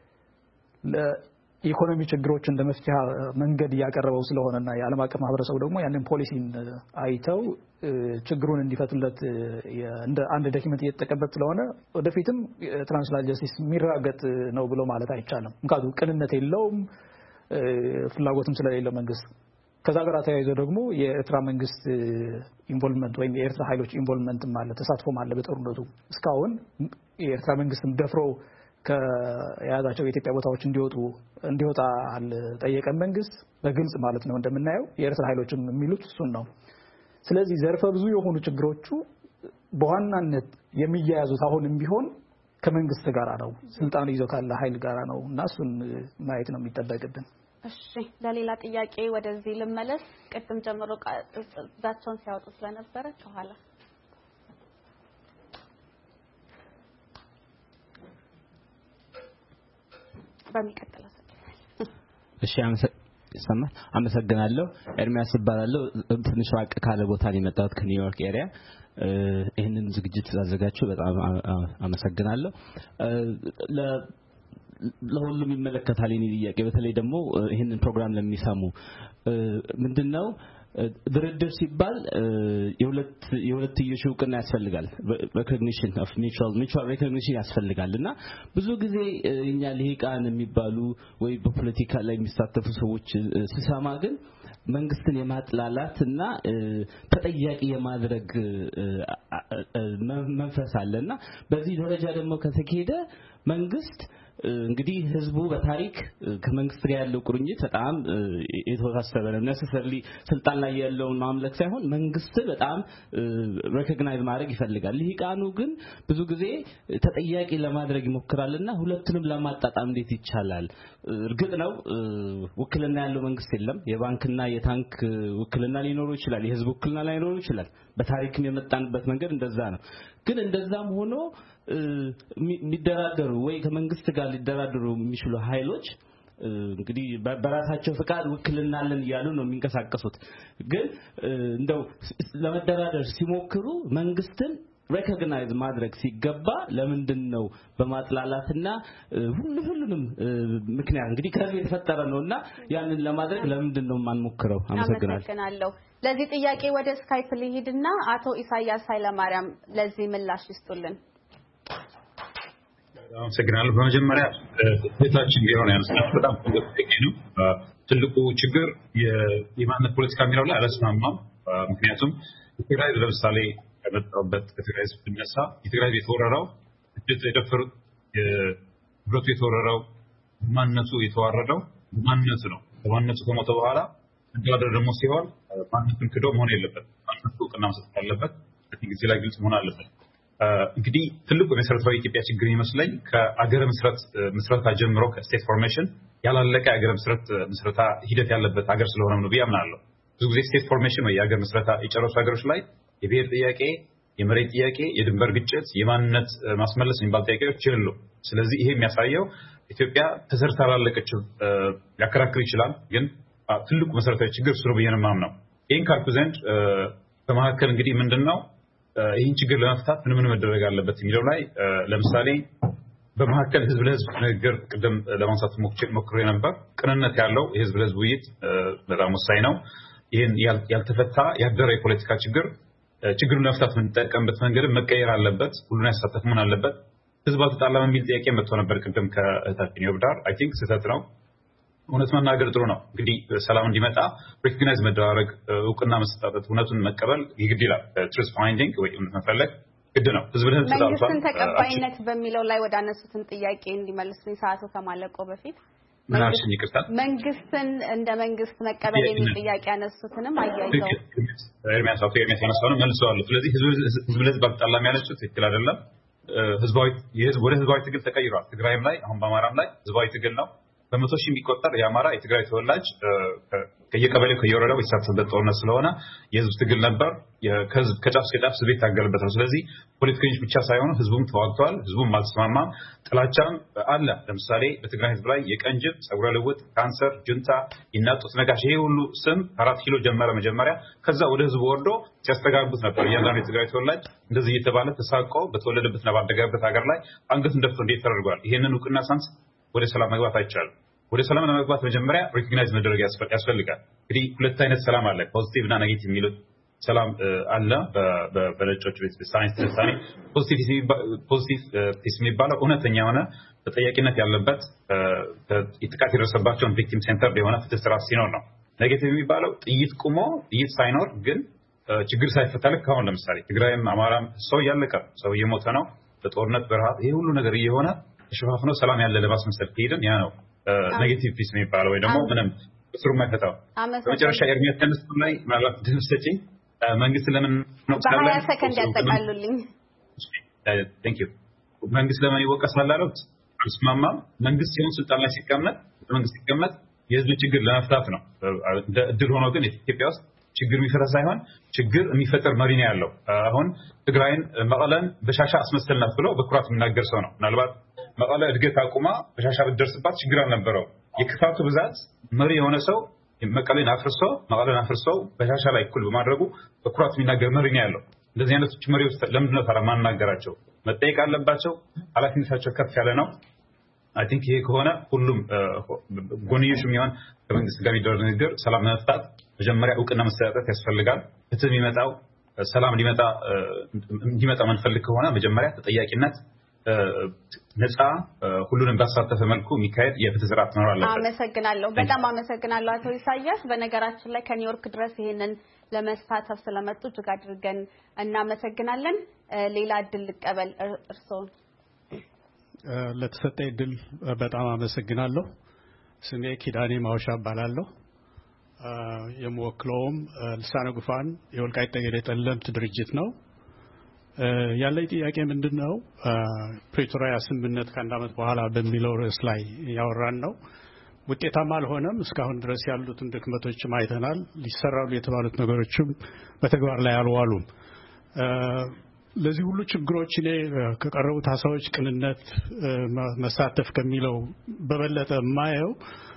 ለኢኮኖሚ ችግሮች እንደ መፍትሄ መንገድ እያቀረበው ስለሆነና የዓለም አቀፍ ማህበረሰቡ ደግሞ ያንን ፖሊሲን አይተው ችግሩን እንዲፈቱለት እንደ አንድ ዶክመንት እየተጠቀመበት ስለሆነ ወደፊትም ትራንስናሽናል ጀስቲስ የሚረጋገጥ ነው ብሎ ማለት አይቻልም። ምክንያቱም ቅንነት የለውም ፍላጎትም ስለሌለው መንግስት። ከዛ ጋር ተያይዞ ደግሞ የኤርትራ መንግስት ኢንቮልቭመንት ወይም የኤርትራ ኃይሎች ኢንቮልቭመንት ማለት ተሳትፎም አለ በጦርነቱ። እስካሁን የኤርትራ መንግስትም ደፍሮ ከያዛቸው የኢትዮጵያ ቦታዎች እንዲወጡ እንዲወጣ አልጠየቀም መንግስት በግልጽ ማለት ነው። እንደምናየው የኤርትራ ኃይሎችም የሚሉት እሱን ነው። ስለዚህ ዘርፈ ብዙ የሆኑ ችግሮቹ በዋናነት የሚያያዙት አሁንም ቢሆን ከመንግስት ጋር ነው፣ ስልጣን ይዞ ካለ ኃይል ጋር ነው እና እሱን ማየት ነው የሚጠበቅብን። እሺ ለሌላ ጥያቄ ወደዚህ ልመለስ። ቅድም ጀምሮ ዛቻውን ሲያወጡ ስለነበረ ከኋላ በሚቀጥለው እሺ ይሰማል። አመሰግናለሁ። ኤርሚያስ እባላለሁ። ትንሽ ራቅ ካለ ቦታ ነው የመጣሁት ከኒውዮርክ ኤሪያ። ይሄንን ዝግጅት ስላዘጋጁ በጣም አመሰግናለሁ። ለሁሉም ይመለከታል የኔ ጥያቄ። በተለይ ደግሞ ይሄንን ፕሮግራም ለሚሰሙ ምንድነው ድርድር ሲባል የሁለት የሁለትዮሽ እውቅና ያስፈልጋል። recognition of mutual mutual recognition ያስፈልጋልና ብዙ ጊዜ እኛ ልሂቃን የሚባሉ ወይ በፖለቲካ ላይ የሚሳተፉ ሰዎች ሲሰማ ግን መንግስትን የማጥላላትና ተጠያቂ የማድረግ መንፈስ አለና በዚህ ደረጃ ደግሞ ከተካሄደ መንግስት እንግዲህ ህዝቡ በታሪክ ከመንግስት ጋር ያለው ቁርኝት በጣም የተወሳሰበ ነው። necessarily ስልጣን ላይ ያለውን ማምለክ ሳይሆን መንግስት በጣም recognize ማድረግ ይፈልጋል። ልሂቃኑ ግን ብዙ ጊዜ ተጠያቂ ለማድረግ ይሞክራልና ሁለቱንም ለማጣጣም እንዴት ይቻላል? እርግጥ ነው ውክልና ያለው መንግስት የለም። የባንክና የታንክ ውክልና ሊኖር ይችላል፣ የህዝብ ውክልና ሊኖር ይችላል። በታሪክም የመጣንበት መንገድ እንደዛ ነው። ግን እንደዛም ሆኖ የሚደራደሩ ወይ ከመንግስት ጋር ሊደራደሩ የሚችሉ ኃይሎች እንግዲህ በራሳቸው ፍቃድ ውክልና አለን እያሉ ነው የሚንቀሳቀሱት። ግን እንደው ለመደራደር ሲሞክሩ መንግስትን ሬኮግናይዝ ማድረግ ሲገባ ለምንድነው በማጥላላትና ሁሉ ሁሉንም ምክንያት እንግዲህ ከዚህ የተፈጠረ ነውና ያንን ለማድረግ ለምንድነው ማንሞክረው? አመሰግናለሁ። ለዚህ ጥያቄ ወደ ስካይፕ ልሂድና አቶ ኢሳያስ ኃይለማርያም ለዚህ ምላሽ ይስጡልን። አመሰግናለሁ። በመጀመሪያ ቤታችን ቢሆን ያነሳው በጣም ጥቂት ነው። ትልቁ ችግር የማንነት ፖለቲካ የሚለው ላይ አላስማማም። ምክንያቱም ትግራይ ለምሳሌ ከመጣበት ከትግራይ ብነሳ የትግራይ የተወረረው እጅት የደፈሩት የብረቱ የተወረረው ማንነቱ የተዋረደው ማንነቱ ነው። ማንነቱ ከሞተ በኋላ እንደወደረ ደግሞ ሲሆን ማንነቱን ክዶ መሆን የለበት። ማንነቱ እውቅና መስጠት አለበት። ጊዜ ላይ ግልጽ መሆን አለበት። እንግዲህ ትልቁ መሰረታዊ የኢትዮጵያ ችግር ይመስለኝ ከአገር ምስረት ምስረታ ጀምሮ ከስቴት ፎርሜሽን ያላለቀ ሀገር ምስረት ምስረታ ሂደት ያለበት ሀገር ስለሆነ ነው ብያምናለሁ። ብዙ ጊዜ ስቴት ፎርሜሽን ወይ የሀገር ምስረታ የጨረሱ ሀገሮች ላይ የብሔር ጥያቄ፣ የመሬት ጥያቄ፣ የድንበር ግጭት፣ የማንነት ማስመለስ የሚባል ጥያቄዎች ይሉ። ስለዚህ ይሄ የሚያሳየው ኢትዮጵያ ተሰርታ አላለቀችም ያከራክር ይችላል፣ ግን ትልቁ መሰረታዊ ችግር እሱ ነው ብዬ ነው የማምነው። ይህን ካልኩ ዘንድ በመካከል እንግዲህ ምንድነው ይህን ችግር ለመፍታት ምን ምን መደረግ አለበት የሚለው ላይ ለምሳሌ በመካከል ህዝብ ለህዝብ ንግግር ቅድም ለማንሳት ሞክሬ ነበር። ቅንነት ያለው የህዝብ ለህዝብ ውይይት በጣም ወሳኝ ነው። ይህን ያልተፈታ ያደረ የፖለቲካ ችግር ችግሩን ለመፍታት የምንጠቀምበት መንገድ መቀየር አለበት። ሁሉን ያሳተፍ መሆን አለበት። ህዝብ አልተጣላም የሚል ጥያቄ መጥቶ ነበር ቅድም ከእህታችን ይወብዳር። አይ ቲንክ ስህተት ነው። እውነት መናገር ጥሩ ነው። እንግዲህ ሰላም እንዲመጣ ሪኮግናይዝ መደራረግ፣ እውቅና መስጠት፣ እውነቱን መቀበል ይግድ ይላል። ትሩዝ ፋይንዲንግ ወይ መፈለግ ግድ ነው። ህዝብ ለህዝብ ተጣልቷል። መንግስትን ተቀባይነት በሚለው ላይ ወደ አነሱትን ጥያቄ እንዲመልስልኝ ሰዓቱ ከማለቆ በፊት ምናልሽኝ ይቅርታል። መንግስትን እንደ መንግስት መቀበል የሚል ጥያቄ ያነሱትንም አያይዘው ኤርሚያስ አቶ ኤርሚያስ ያነሳውን መልሰዋለሁ። ስለዚህ ህዝብ ለህዝብ አልተጣላም ያለችው ትክክል አይደለም። ህዝባዊ የህዝብ ወደ ህዝባዊ ትግል ተቀይሯል። ትግራይም ላይ አሁን በአማራም ላይ ህዝባዊ ትግል ነው። በመቶ ሺህ የሚቆጠር የአማራ የትግራይ ተወላጅ ከየቀበሌው ከየወረዳው የተሳተፈበት ጦርነት ስለሆነ የህዝብ ትግል ነበር። ከህዝብ ከጫፍ እስከ ጫፍ ህዝብ የታገለበት ነው። ስለዚህ ፖለቲከኞች ብቻ ሳይሆኑ ህዝቡም ተዋግቷል። ህዝቡም አልተስማማም። ጥላቻም አለ። ለምሳሌ በትግራይ ህዝብ ላይ የቀንጅብ፣ ጸጉረ ልውጥ፣ ካንሰር፣ ጁንታ፣ ይናጡት ነጋሽ ይሄ ሁሉ ስም አራት ኪሎ ጀመረ መጀመሪያ። ከዛ ወደ ህዝቡ ወርዶ ሲያስተጋቡት ነበር። እያንዳንዱ የትግራይ ተወላጅ እንደዚህ እየተባለ ተሳቆ በተወለደበትና ባደገበት ሀገር ላይ አንገቱን ደፍቶ እንዴት ተደርጓል። ይሄንን እውቅና ሳንስ ወደ ሰላም መግባት አይቻልም። ወደ ሰላም ለመግባት መጀመሪያ ሪኮግናይዝ መደረግ ያስፈልጋል። እንግዲህ ሁለት አይነት ሰላም አለ። ፖዚቲቭ እና ኔጌቲቭ የሚሉት ሰላም አለ በነጮች ቤት ሳይንስ ተሳኒ። ፖዚቲቭ ፖዚቲቭ ፒስ የሚባለው እውነተኛ የሆነ ተጠያቂነት ያለበት ጥቃት የደረሰባቸውን ቪክቲም ሴንተር የሆነ ፍትህ ስርዓት ሲኖር ነው። ኔጌቲቭ የሚባለው ጥይት ቁሞ ጥይት ሳይኖር ግን ችግር ሳይፈታ ልክ አሁን ለምሳሌ ትግራይም አማራም ሰው እያለቀ ሰው እየሞተ ነው። በጦርነት በረሃብ ይሄ ሁሉ ነገር እየሆነ ተሸፋፍኖ ሰላም ያለ ለማስመሰል ከሄድን ያ ነው ኔጌቲቭ ፒስ የሚባለው ወይ ደግሞ ምንም ስሩ ማይፈታው። በመጨረሻ ኤርሚያስ ተነስቶ ላይ ማለት ድምጽ መንግስት ለምን ነው ታዲያ በሀያ ሰከንድ ያጠቃሉልኝ። ቴንክ ዩ መንግስት ለምን ይወቀሳል አሉት። አልስማማም። መንግስት ሲሆን ስልጣን ላይ ሲቀመጥ መንግስት ሲቀመጥ የህዝብ ችግር ለመፍታት ነው። እንደ እድል ሆኖ ግን ኢትዮጵያ ውስጥ ችግር የሚፈታ ሳይሆን ችግር የሚፈጠር መሪ ነው ያለው። አሁን ትግራይን መቀለን በሻሻ አስመሰልናት ብሎ በኩራት የሚናገር ሰው ነው። ምናልባት መቀለ እድገት አቁማ በሻሻ ብትደርስባት ችግር አልነበረው። የክፋቱ ብዛት መሪ የሆነ ሰው መቀለን አፍርሶ መቀለን አፍርሶ በሻሻ ላይ እኩል በማድረጉ በኩራት የሚናገር መሪ ነው ያለው። እንደዚህ አይነቶች መሪዎች ለምንድን ነው ታዲያ ማናገራቸው? መጠየቅ አለባቸው። ኃላፊነታቸው ከፍ ያለ ነው። አይ ቲንክ ይሄ ከሆነ ሁሉም ጎንዮሽ የሚሆን ከመንግስት ጋር የሚደረግ ንግግር ሰላም ለመፍታት መጀመሪያ እውቅና መሰጠት ያስፈልጋል። ፍትህ የሚመጣው ሰላም ሊመጣ እንዲመጣ መንፈልግ ከሆነ መጀመሪያ ተጠያቂነት ነፃ ሁሉንም ባሳተፈ መልኩ የሚካሄድ የፍትህ ስርዓት መኖር አለበት። አመሰግናለሁ። በጣም አመሰግናለሁ አቶ ኢሳያስ። በነገራችን ላይ ከኒውዮርክ ድረስ ይሄንን ለመሳተፍ ስለመጡ እጅግ አድርገን እናመሰግናለን። ሌላ እድል ልቀበል እርስዎን። ለተሰጠኝ እድል በጣም አመሰግናለሁ። ስሜ ኪዳኔ ማውሻ እባላለሁ። የምወክለውም ልሳነ ጉፋን የወልቃይት ጠገዴ ጠለምት ድርጅት ነው። ያለኝ ጥያቄ ምንድነው? ፕሪቶሪያ ስምምነት ከአንድ ዓመት በኋላ በሚለው ርዕስ ላይ ያወራን ነው። ውጤታማ አልሆነም። እስካሁን ድረስ ያሉትን ድክመቶችም አይተናል። ሊሰራሉ የተባሉት ነገሮችም በተግባር ላይ አልዋሉም። ለዚህ ሁሉ ችግሮች እኔ ከቀረቡት ሀሳቦች ቅንነት መሳተፍ ከሚለው በበለጠ ማየው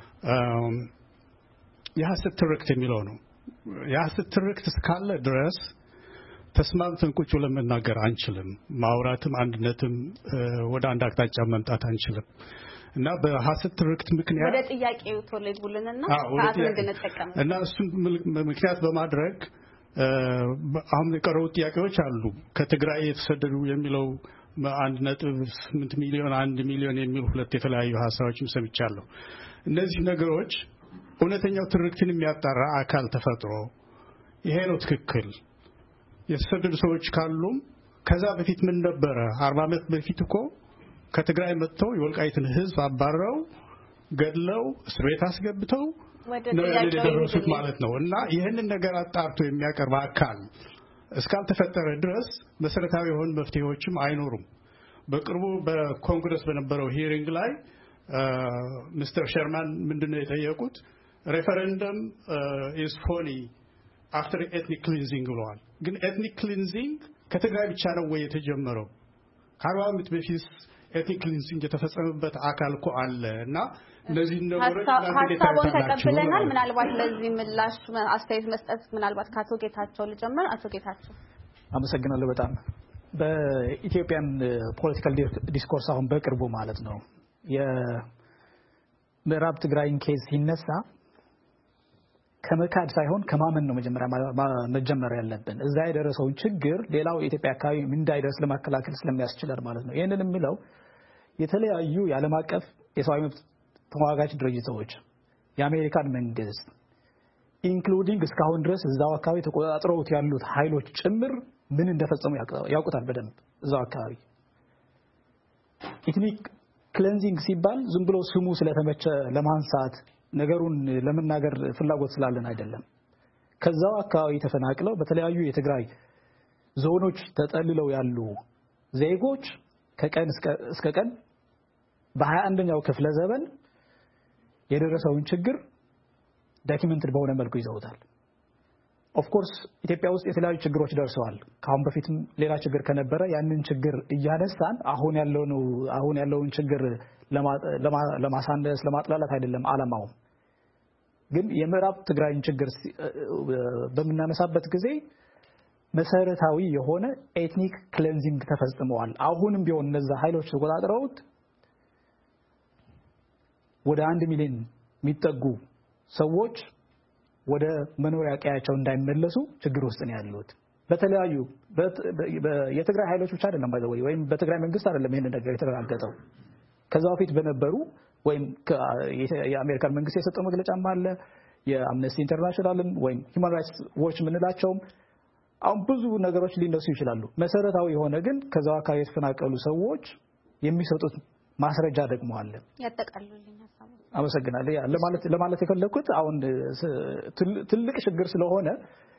የሐሰት ትርክት የሚለው ነው። የሐሰት ትርክት እስካለ ድረስ ተስማምተን ቁጭ ብለን መናገር አንችልም። ማውራትም አንድነትም ወደ አንድ አቅጣጫ መምጣት አንችልም እና በሐሰት ትርክት ምክንያት ወደ ጥያቄው ቶሌት ቡልንና ሰዓት እንድንጠቀም እና እሱን ምክንያት በማድረግ አሁን የቀረቡ ጥያቄዎች አሉ። ከትግራይ የተሰደዱ የሚለው አንድ ነጥብ ስምንት ሚሊዮን አንድ ሚሊዮን የሚሉ ሁለት የተለያዩ ሐሳቦችም ሰምቻለሁ። እነዚህ ነገሮች እውነተኛው ትርክትን የሚያጣራ አካል ተፈጥሮ ይሄ ነው ትክክል የተሰደዱ ሰዎች ካሉም ከዛ በፊት ምን ነበረ? አርባ ዓመት በፊት እኮ ከትግራይ መጥተው የወልቃይትን ህዝብ አባረው ገድለው እስር ቤት አስገብተው ነው ያደረሱት ማለት ነው። እና ይሄንን ነገር አጣርቶ የሚያቀርብ አካል እስካልተፈጠረ ድረስ መሰረታዊ የሆኑ መፍትሄዎችም አይኖሩም። በቅርቡ በኮንግረስ በነበረው ሂሪንግ ላይ ሚስተር ሸርማን ምንድነው የጠየቁት? ሬፈረንደም ኢዝ ፎሊ አፍተር ኤትኒክ ክሊንዚንግ ብለዋል። ግን ኤትኒክ ክሊንዚንግ ከትግራይ ብቻ ነው ወይ የተጀመረው? ከአርባ ዓመት በፊት ኤትኒክ ክሊንዚንግ የተፈጸመበት አካል እኮ አለ እና እነዚህ ነገሮች ሀሳቡን ተቀብለናል። ምናልባት ለዚህ ምላሽ አስተያየት መስጠት ምናልባት ከአቶ ጌታቸው ልጀምር። አቶ ጌታቸው አመሰግናለሁ በጣም በኢትዮጵያን ፖለቲካል ዲስኮርስ አሁን በቅርቡ ማለት ነው የምዕራብ ትግራይን ኬዝ ሲነሳ ከመካድ ሳይሆን ከማመን ነው መጀመሪያ መጀመሪያ ያለብን። እዛ የደረሰውን ችግር ሌላው የኢትዮጵያ አካባቢ እንዳይደርስ ለማከላከል ስለሚያስችላል ማለት ነው። ይሄንን የሚለው የተለያዩ የዓለም አቀፍ የሰብአዊ መብት ተሟጋች ድርጅቶች የአሜሪካን መንግስት ኢንክሉዲንግ እስካሁን ድረስ እዛው አካባቢ ተቆጣጥረውት ያሉት ኃይሎች ጭምር ምን እንደፈጸሙ ያውቁታል በደንብ እዛው አካባቢ። ኢትኒክ ክሌንዚንግ ሲባል ዝም ብሎ ስሙ ስለተመቸ ለማንሳት ነገሩን ለመናገር ፍላጎት ስላለን አይደለም። ከዛው አካባቢ ተፈናቅለው በተለያዩ የትግራይ ዞኖች ተጠልለው ያሉ ዜጎች ከቀን እስከ ቀን በሃያ አንደኛው ክፍለ ዘመን የደረሰውን ችግር ዶክመንትድ በሆነ መልኩ ይዘውታል። ኦፍ ኮርስ ኢትዮጵያ ውስጥ የተለያዩ ችግሮች ደርሰዋል። ካሁን በፊትም ሌላ ችግር ከነበረ ያንን ችግር እያነሳን አሁን ያለውን አሁን ያለውን ችግር ለማሳነስ ለማጥላላት አይደለም ዓላማው። ግን የምዕራብ ትግራይን ችግር በመናነሳበት ጊዜ መሰረታዊ የሆነ ኤትኒክ ክሌንዚንግ ተፈጽመዋል። አሁንም ቢሆን እነዛ ኃይሎች ተቆጣጥረውት ወደ አንድ ሚሊዮን የሚጠጉ ሰዎች ወደ መኖሪያ ቀያቸው እንዳይመለሱ ችግር ውስጥ ነው ያሉት። በተለያዩ የትግራይ ኃይሎች ብቻ አይደለም ባይዘው ወይም በትግራይ መንግስት አይደለም ይሄን ነገር የተረጋገጠው። ከዛው በፊት በነበሩ ወይም የአሜሪካን መንግስት የሰጠው መግለጫም አለ የአምነስቲ ኢንተርናሽናልን ወይም ሂውማን ራይትስ ዎች ምንላቸውም አሁን ብዙ ነገሮች ሊነሱ ይችላሉ። መሰረታዊ የሆነ ግን ከዛው አካባቢ የተፈናቀሉ ሰዎች የሚሰጡት ማስረጃ ደግሞ አለ። ያጠቃልሉልኝ ሐሳቡ አመሰግናለሁ። ያ ለማለት ለማለት የፈለኩት አሁን ትልቅ ችግር ስለሆነ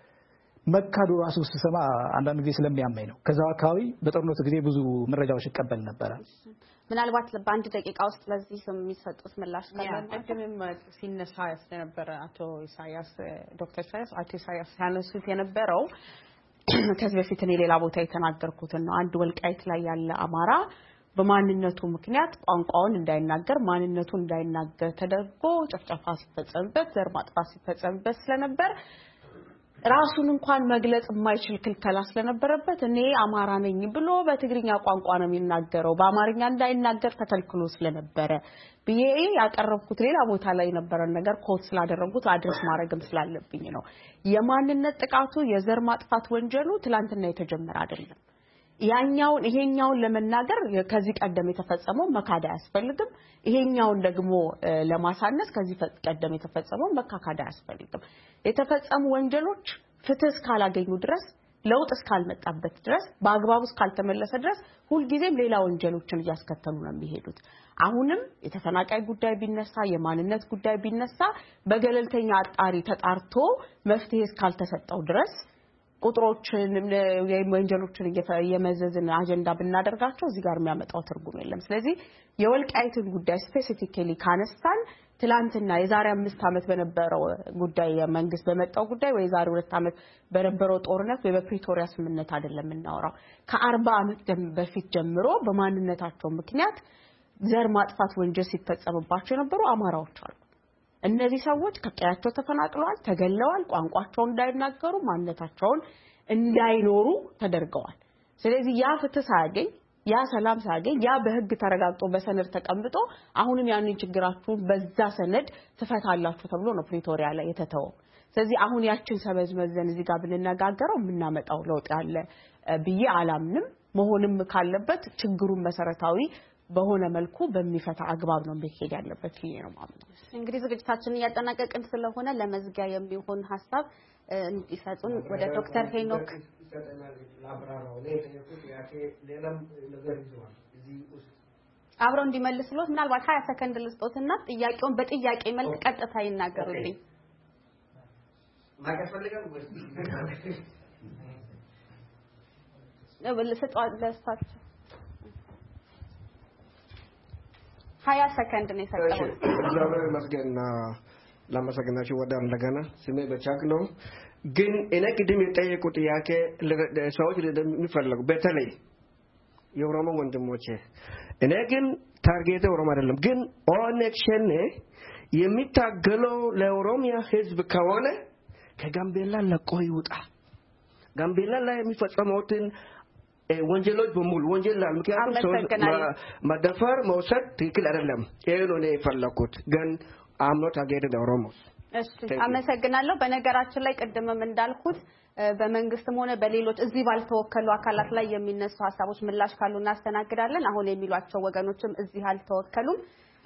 መካዱ ራሱ ሲሰማ አንዳንድ ጊዜ ስለሚያመኝ ነው። ከዛው አካባቢ በጦርነቱ ጊዜ ብዙ መረጃዎች ይቀበል ነበር። ምናልባት በአንድ ደቂቃ ውስጥ ለዚህ የሚሰጡት ምላሽ ካለ ቅድምም ሲነሳ ስለነበረ አቶ ኢሳያስ ዶክተር ኢሳያስ አቶ ኢሳያስ ያነሱት የነበረው ከዚህ በፊት እኔ ሌላ ቦታ የተናገርኩትን ነው። አንድ ወልቃይት ላይ ያለ አማራ በማንነቱ ምክንያት ቋንቋውን እንዳይናገር ማንነቱን እንዳይናገር ተደርጎ ጭፍጨፋ ሲፈጸምበት ዘር ማጥፋት ሲፈጸምበት ስለነበር ራሱን እንኳን መግለጽ የማይችል ክልከላ ስለነበረበት እኔ አማራ ነኝ ብሎ በትግርኛ ቋንቋ ነው የሚናገረው በአማርኛ እንዳይናገር ተከልክሎ ስለነበረ ብዬ ያቀረብኩት ሌላ ቦታ ላይ ነበር ነገር ኮት ስላደረጉት አድረስ ማድረግም ስላለብኝ ነው። የማንነት ጥቃቱ የዘር ማጥፋት ወንጀሉ ትላንትና የተጀመረ አይደለም። ያኛውን ይሄኛውን ለመናገር ከዚህ ቀደም የተፈጸመው መካዳ ያስፈልግም። ይሄኛውን ደግሞ ለማሳነስ ከዚህ ቀደም የተፈጸመው መካካዳ ያስፈልግም። የተፈጸሙ ወንጀሎች ፍትህ እስካላገኙ ድረስ ለውጥ እስካልመጣበት ድረስ በአግባቡ እስካልተመለሰ ድረስ ሁሉ ጊዜም ሌላ ወንጀሎችን እያስከተሉ ነው የሚሄዱት። አሁንም የተፈናቃይ ጉዳይ ቢነሳ የማንነት ጉዳይ ቢነሳ በገለልተኛ አጣሪ ተጣርቶ መፍትሄ እስካልተሰጠው ድረስ ቁጥሮችን ወንጀሎችን የመዘዝን አጀንዳ ብናደርጋቸው እዚህ ጋር የሚያመጣው ትርጉም የለም። ስለዚህ የወልቃይትን ጉዳይ ስፔሲፊካሊ ካነሳን ትላንትና የዛሬ አምስት ዓመት በነበረው ጉዳይ የመንግስት በመጣው ጉዳይ ወይ ዛሬ ሁለት ዓመት በነበረው ጦርነት ወይ በፕሪቶሪያ ስምምነት አይደለም እናወራው። ከአርባ ዓመት በፊት ጀምሮ በማንነታቸው ምክንያት ዘር ማጥፋት ወንጀል ሲፈጸምባቸው የነበሩ አማራዎች አሉ። እነዚህ ሰዎች ከቀያቸው ተፈናቅለዋል፣ ተገለዋል፣ ቋንቋቸውን እንዳይናገሩ ማንነታቸውን እንዳይኖሩ ተደርገዋል። ስለዚህ ያ ፍትህ ሳያገኝ ያ ሰላም ሳያገኝ ያ በህግ ተረጋግጦ በሰነድ ተቀምጦ አሁንም ያንን ችግራችሁን በዛ ሰነድ ትፈታላችሁ ተብሎ ነው ፕሪቶሪያ ላይ የተተወው። ስለዚህ አሁን ያችን ሰበዝ መዘን እዚህ ጋር ብንነጋገረው የምናመጣው ለውጥ ያለ ብዬ አላምንም። መሆንም ካለበት ችግሩን መሰረታዊ በሆነ መልኩ በሚፈታ አግባብ ነው መሄድ ያለበት ይሄ ነው ማለት ነው። እንግዲህ ዝግጅታችንን እያጠናቀቅን ስለሆነ ለመዝጊያ የሚሆን ሐሳብ እንዲሰጡን ወደ ዶክተር ሄኖክ አብረው እንዲመልሱልዎት ምናልባት ሀያ ሰከንድ ልስጦትና ጥያቄውን በጥያቄ መልክ ቀጥታ ይናገሩልኝ። ማከፈልገው ወይስ ነው ለሰጣው ለስታችሁ ሀያ ሰከንድ ነው የሰጠው። እግዚአብሔር ይመስገን ለማሰግናችሁ ወደ እንደገና ስሜ በቻክ ነው ግን እኔ ቅድም የጠየቁት ጥያቄ ሰዎች ለሚፈልጉ በተለይ የኦሮሞ ወንድሞቼ እኔ ግን ታርጌት ኦሮሞ አይደለም ግን ኦነግ ሸኔ የሚታገለው ለኦሮሚያ ህዝብ ከሆነ ከጋምቤላ ለቆ ይውጣ ጋምቤላ ላይ የሚፈጸሙትን ወንጀሎች በሙሉ ወንጀላል ምክንያቱም ሰው መደፈር መውሰድ ትክክል አይደለም ይሄ ነው የፈለኩት ግን I'm not against the Oromos እሺ አመሰግናለሁ በነገራችን ላይ ቀደምም እንዳልኩት በመንግስትም ሆነ በሌሎች እዚህ ባልተወከሉ አካላት ላይ የሚነሱ ሐሳቦች ምላሽ ካሉ እናስተናግዳለን አሁን የሚሏቸው ወገኖችም እዚህ አልተወከሉም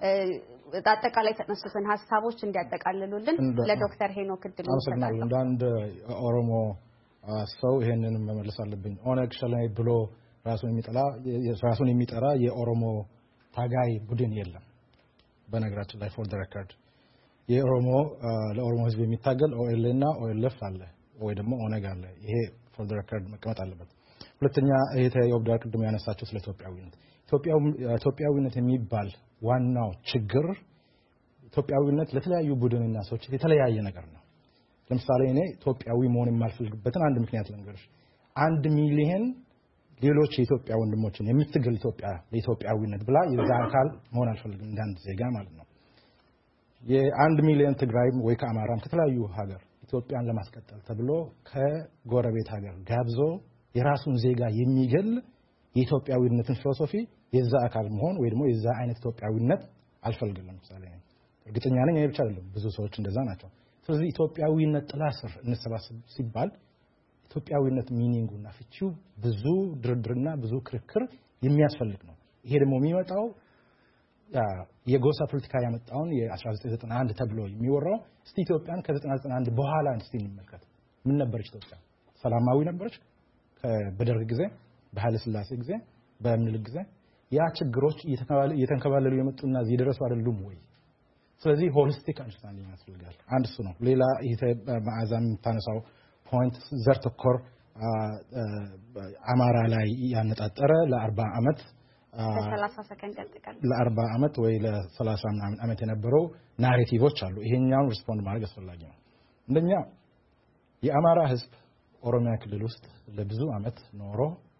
አጠቃላይ ተነሱትን ሐሳቦች እንዲያጠቃልሉልን ለዶክተር ሄኖክ ድል አመሰግናለሁ እንደ አንድ ኦሮሞ ሰው ይሄንን መመለስ አለብኝ ኦነግ ሸኔ ብሎ ራሱን የሚጠራ ራሱን የሚጠራ የኦሮሞ ታጋይ ቡድን የለም በነገራችን ላይ ፎር ዘ ሬከርድ የኦሮሞ ለኦሮሞ ህዝብ የሚታገል ኦኤል እና ኦኤልኤፍ አለ ወይ ደግሞ ኦነግ አለ ይሄ ፎር ዘ ሬከርድ መቀመጥ አለበት ሁለተኛ ይሄ የኦብዳር ቅድም ያነሳቸው ስለ ኢትዮጵያዊነት ኢትዮጵያው ኢትዮጵያዊነት የሚባል ዋናው ችግር ኢትዮጵያዊነት ለተለያዩ ቡድንና ሰዎች የተለያየ ነገር ነው ለምሳሌ እኔ ኢትዮጵያዊ መሆን የማልፈልግበትን አንድ ምክንያት ልንገርሽ አንድ ሚሊየን ሌሎች የኢትዮጵያ ወንድሞችን የምትገል ኢትዮጵያ ለኢትዮጵያዊነት ብላ የዛ አካል መሆን አልፈልግም እንዳንድ ዜጋ ማለት ነው የአንድ ሚሊዮን ትግራይም ወይ ከአማራም ከተለያዩ ሀገር ኢትዮጵያን ለማስቀጠል ተብሎ ከጎረቤት ሀገር ጋብዞ የራሱን ዜጋ የሚገል የኢትዮጵያዊነትን ፊሎሶፊ የዛ አካል መሆን ወይ ደግሞ የዛ አይነት ኢትዮጵያዊነት አልፈልግም ለምሳሌ እርግጠኛ ነኝ እኔ ብቻ አይደለም ብዙ ሰዎች እንደዛ ናቸው ስለዚህ ኢትዮጵያዊነት ጥላ ስር እንሰባሰብ ሲባል ኢትዮጵያዊነት ሚኒንጉና ፍቺው ብዙ ድርድርና ብዙ ክርክር የሚያስፈልግ ነው ይሄ ደግሞ የሚመጣው የጎሳ ፖለቲካ ያመጣውን የ1991 ተብሎ የሚወራው እስቲ ኢትዮጵያን ከ1991 በኋላ እስቲ እንመልከት ምን ነበርች ኢትዮጵያ ሰላማዊ ነበርች በደርግ ጊዜ በኃይለ ሥላሴ ጊዜ በምኒልክ ጊዜ ያ ችግሮች እየተንከባለሉ የመጡና እዚህ ደረሱ አይደሉም ወይ ስለዚህ ሆሊስቲክ አንደርስታንዲንግ ያስፈልጋል አንድ እሱ ነው ሌላ ይሄ ማዕዛም ታነሳው ፖይንት ዘር ተኮር አማራ ላይ ያነጣጠረ ለ40 አመት ሰላሳ ሰከንድ ያጠቃል ለ40 አመት ወይ ለ30 ምናምን አመት የነበረው ናሬቲቮች አሉ ይሄኛውን ሪስፖንድ ማድረግ አስፈላጊ ነው እንደኛ የአማራ ህዝብ ኦሮሚያ ክልል ውስጥ ለብዙ አመት ኖሮ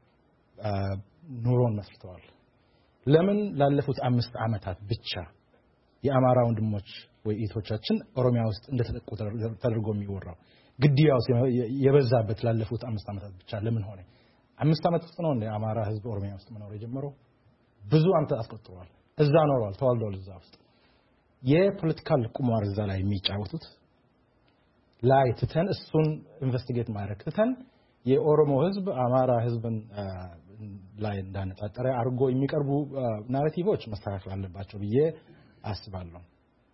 ኑሮን መስርተዋል ለምን ላለፉት አምስት አመታት ብቻ የአማራ ወንድሞች ወይ እህቶቻችን ኦሮሚያ ውስጥ እንደተጠቁ ተደርጎ የሚወራው ግዲያው የበዛበት ላለፉት አምስት አመታት ብቻ ለምን ሆነ አምስት አመት ውስጥ ነው የአማራ ህዝብ ኦሮሚያ ውስጥ መኖር የጀመረው ብዙ አመት አስቆጥሯል እዛ ኖሯል ተዋልዷል እዛ ውስጥ የፖለቲካል ቁማር እዛ ላይ የሚጫወቱት ላይ ትተን እሱን ኢንቨስቲጌት ማድረግ ትተን የኦሮሞ ህዝብ አማራ ህዝብን ላይ እንዳነጣጠረ አርጎ የሚቀርቡ ናሬቲቮች መስተካከል አለባቸው ብዬ አስባለሁ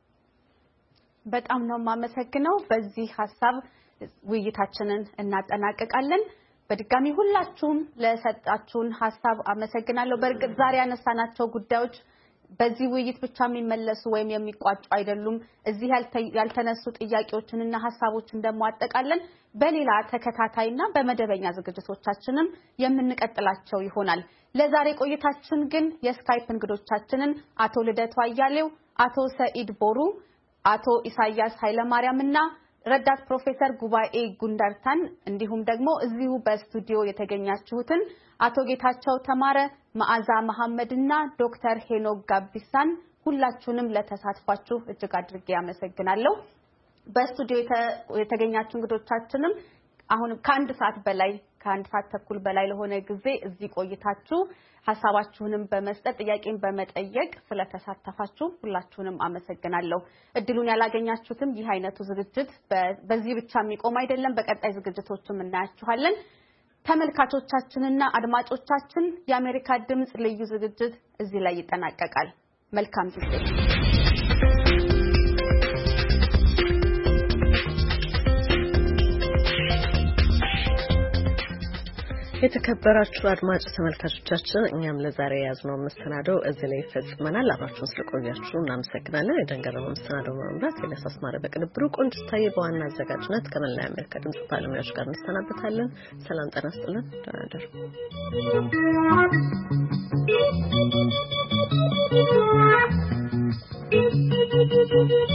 በጣም ነው ማመሰግነው በዚህ ሐሳብ ውይይታችንን እናጠናቀቃለን በድጋሚ ሁላችሁም ለሰጣችሁን ሐሳብ አመሰግናለሁ በርግጥ ዛሬ ያነሳናቸው ጉዳዮች በዚህ ውይይት ብቻ የሚመለሱ ወይም የሚቋጩ አይደሉም እዚህ ያልተነሱ ጥያቄዎችንና ሐሳቦችን ደግሞ አጠቃለን በሌላ ተከታታይና በመደበኛ ዝግጅቶቻችንም የምንቀጥላቸው ይሆናል ለዛሬ ቆይታችን ግን የስካይፕ እንግዶቻችንን አቶ ልደቱ አያሌው አቶ ሰኢድ ቦሩ አቶ ኢሳያስ ኃይለማርያምና ረዳት ፕሮፌሰር ጉባኤ ጉንዳርታን እንዲሁም ደግሞ እዚሁ በስቱዲዮ የተገኛችሁትን አቶ ጌታቸው ተማረ መዓዛ መሐመድና ዶክተር ሄኖክ ጋቢሳን ሁላችሁንም ለተሳትፏችሁ እጅግ አድርጌ ያመሰግናለሁ በስቱዲዮ የተገኛችሁ እንግዶቻችንም አሁን ከአንድ ሰዓት በላይ ከአንድ ሰዓት ተኩል በላይ ለሆነ ጊዜ እዚህ ቆይታችሁ ሐሳባችሁንም በመስጠት ጥያቄን በመጠየቅ ስለተሳተፋችሁ ሁላችሁንም አመሰግናለሁ እድሉን ያላገኛችሁትም ይህ አይነቱ ዝግጅት በዚህ ብቻ የሚቆም አይደለም በቀጣይ ዝግጅቶችም እናያችኋለን ተመልካቾቻችንና አድማጮቻችን የአሜሪካ ድምጽ ልዩ ዝግጅት እዚህ ላይ ይጠናቀቃል መልካም ጊዜ የተከበራችሁ አድማጭ ተመልካቾቻችን እኛም ለዛሬ ያዝነው መሰናዶ እዚህ ላይ ፈጽመናል አብራችሁን ስለቆያችሁ እናመሰግናለን የደንገረው መሰናዶ መምራት የለሳስ ማረ በቅንብሩ ቆንጅታዬ በዋና አዘጋጅነት ከመላ አሜሪካ ድምጽ ባለሙያዎች ጋር እንሰናበታለን ሰላም ጤና ይስጥልን ደህና እደሩ Thank you.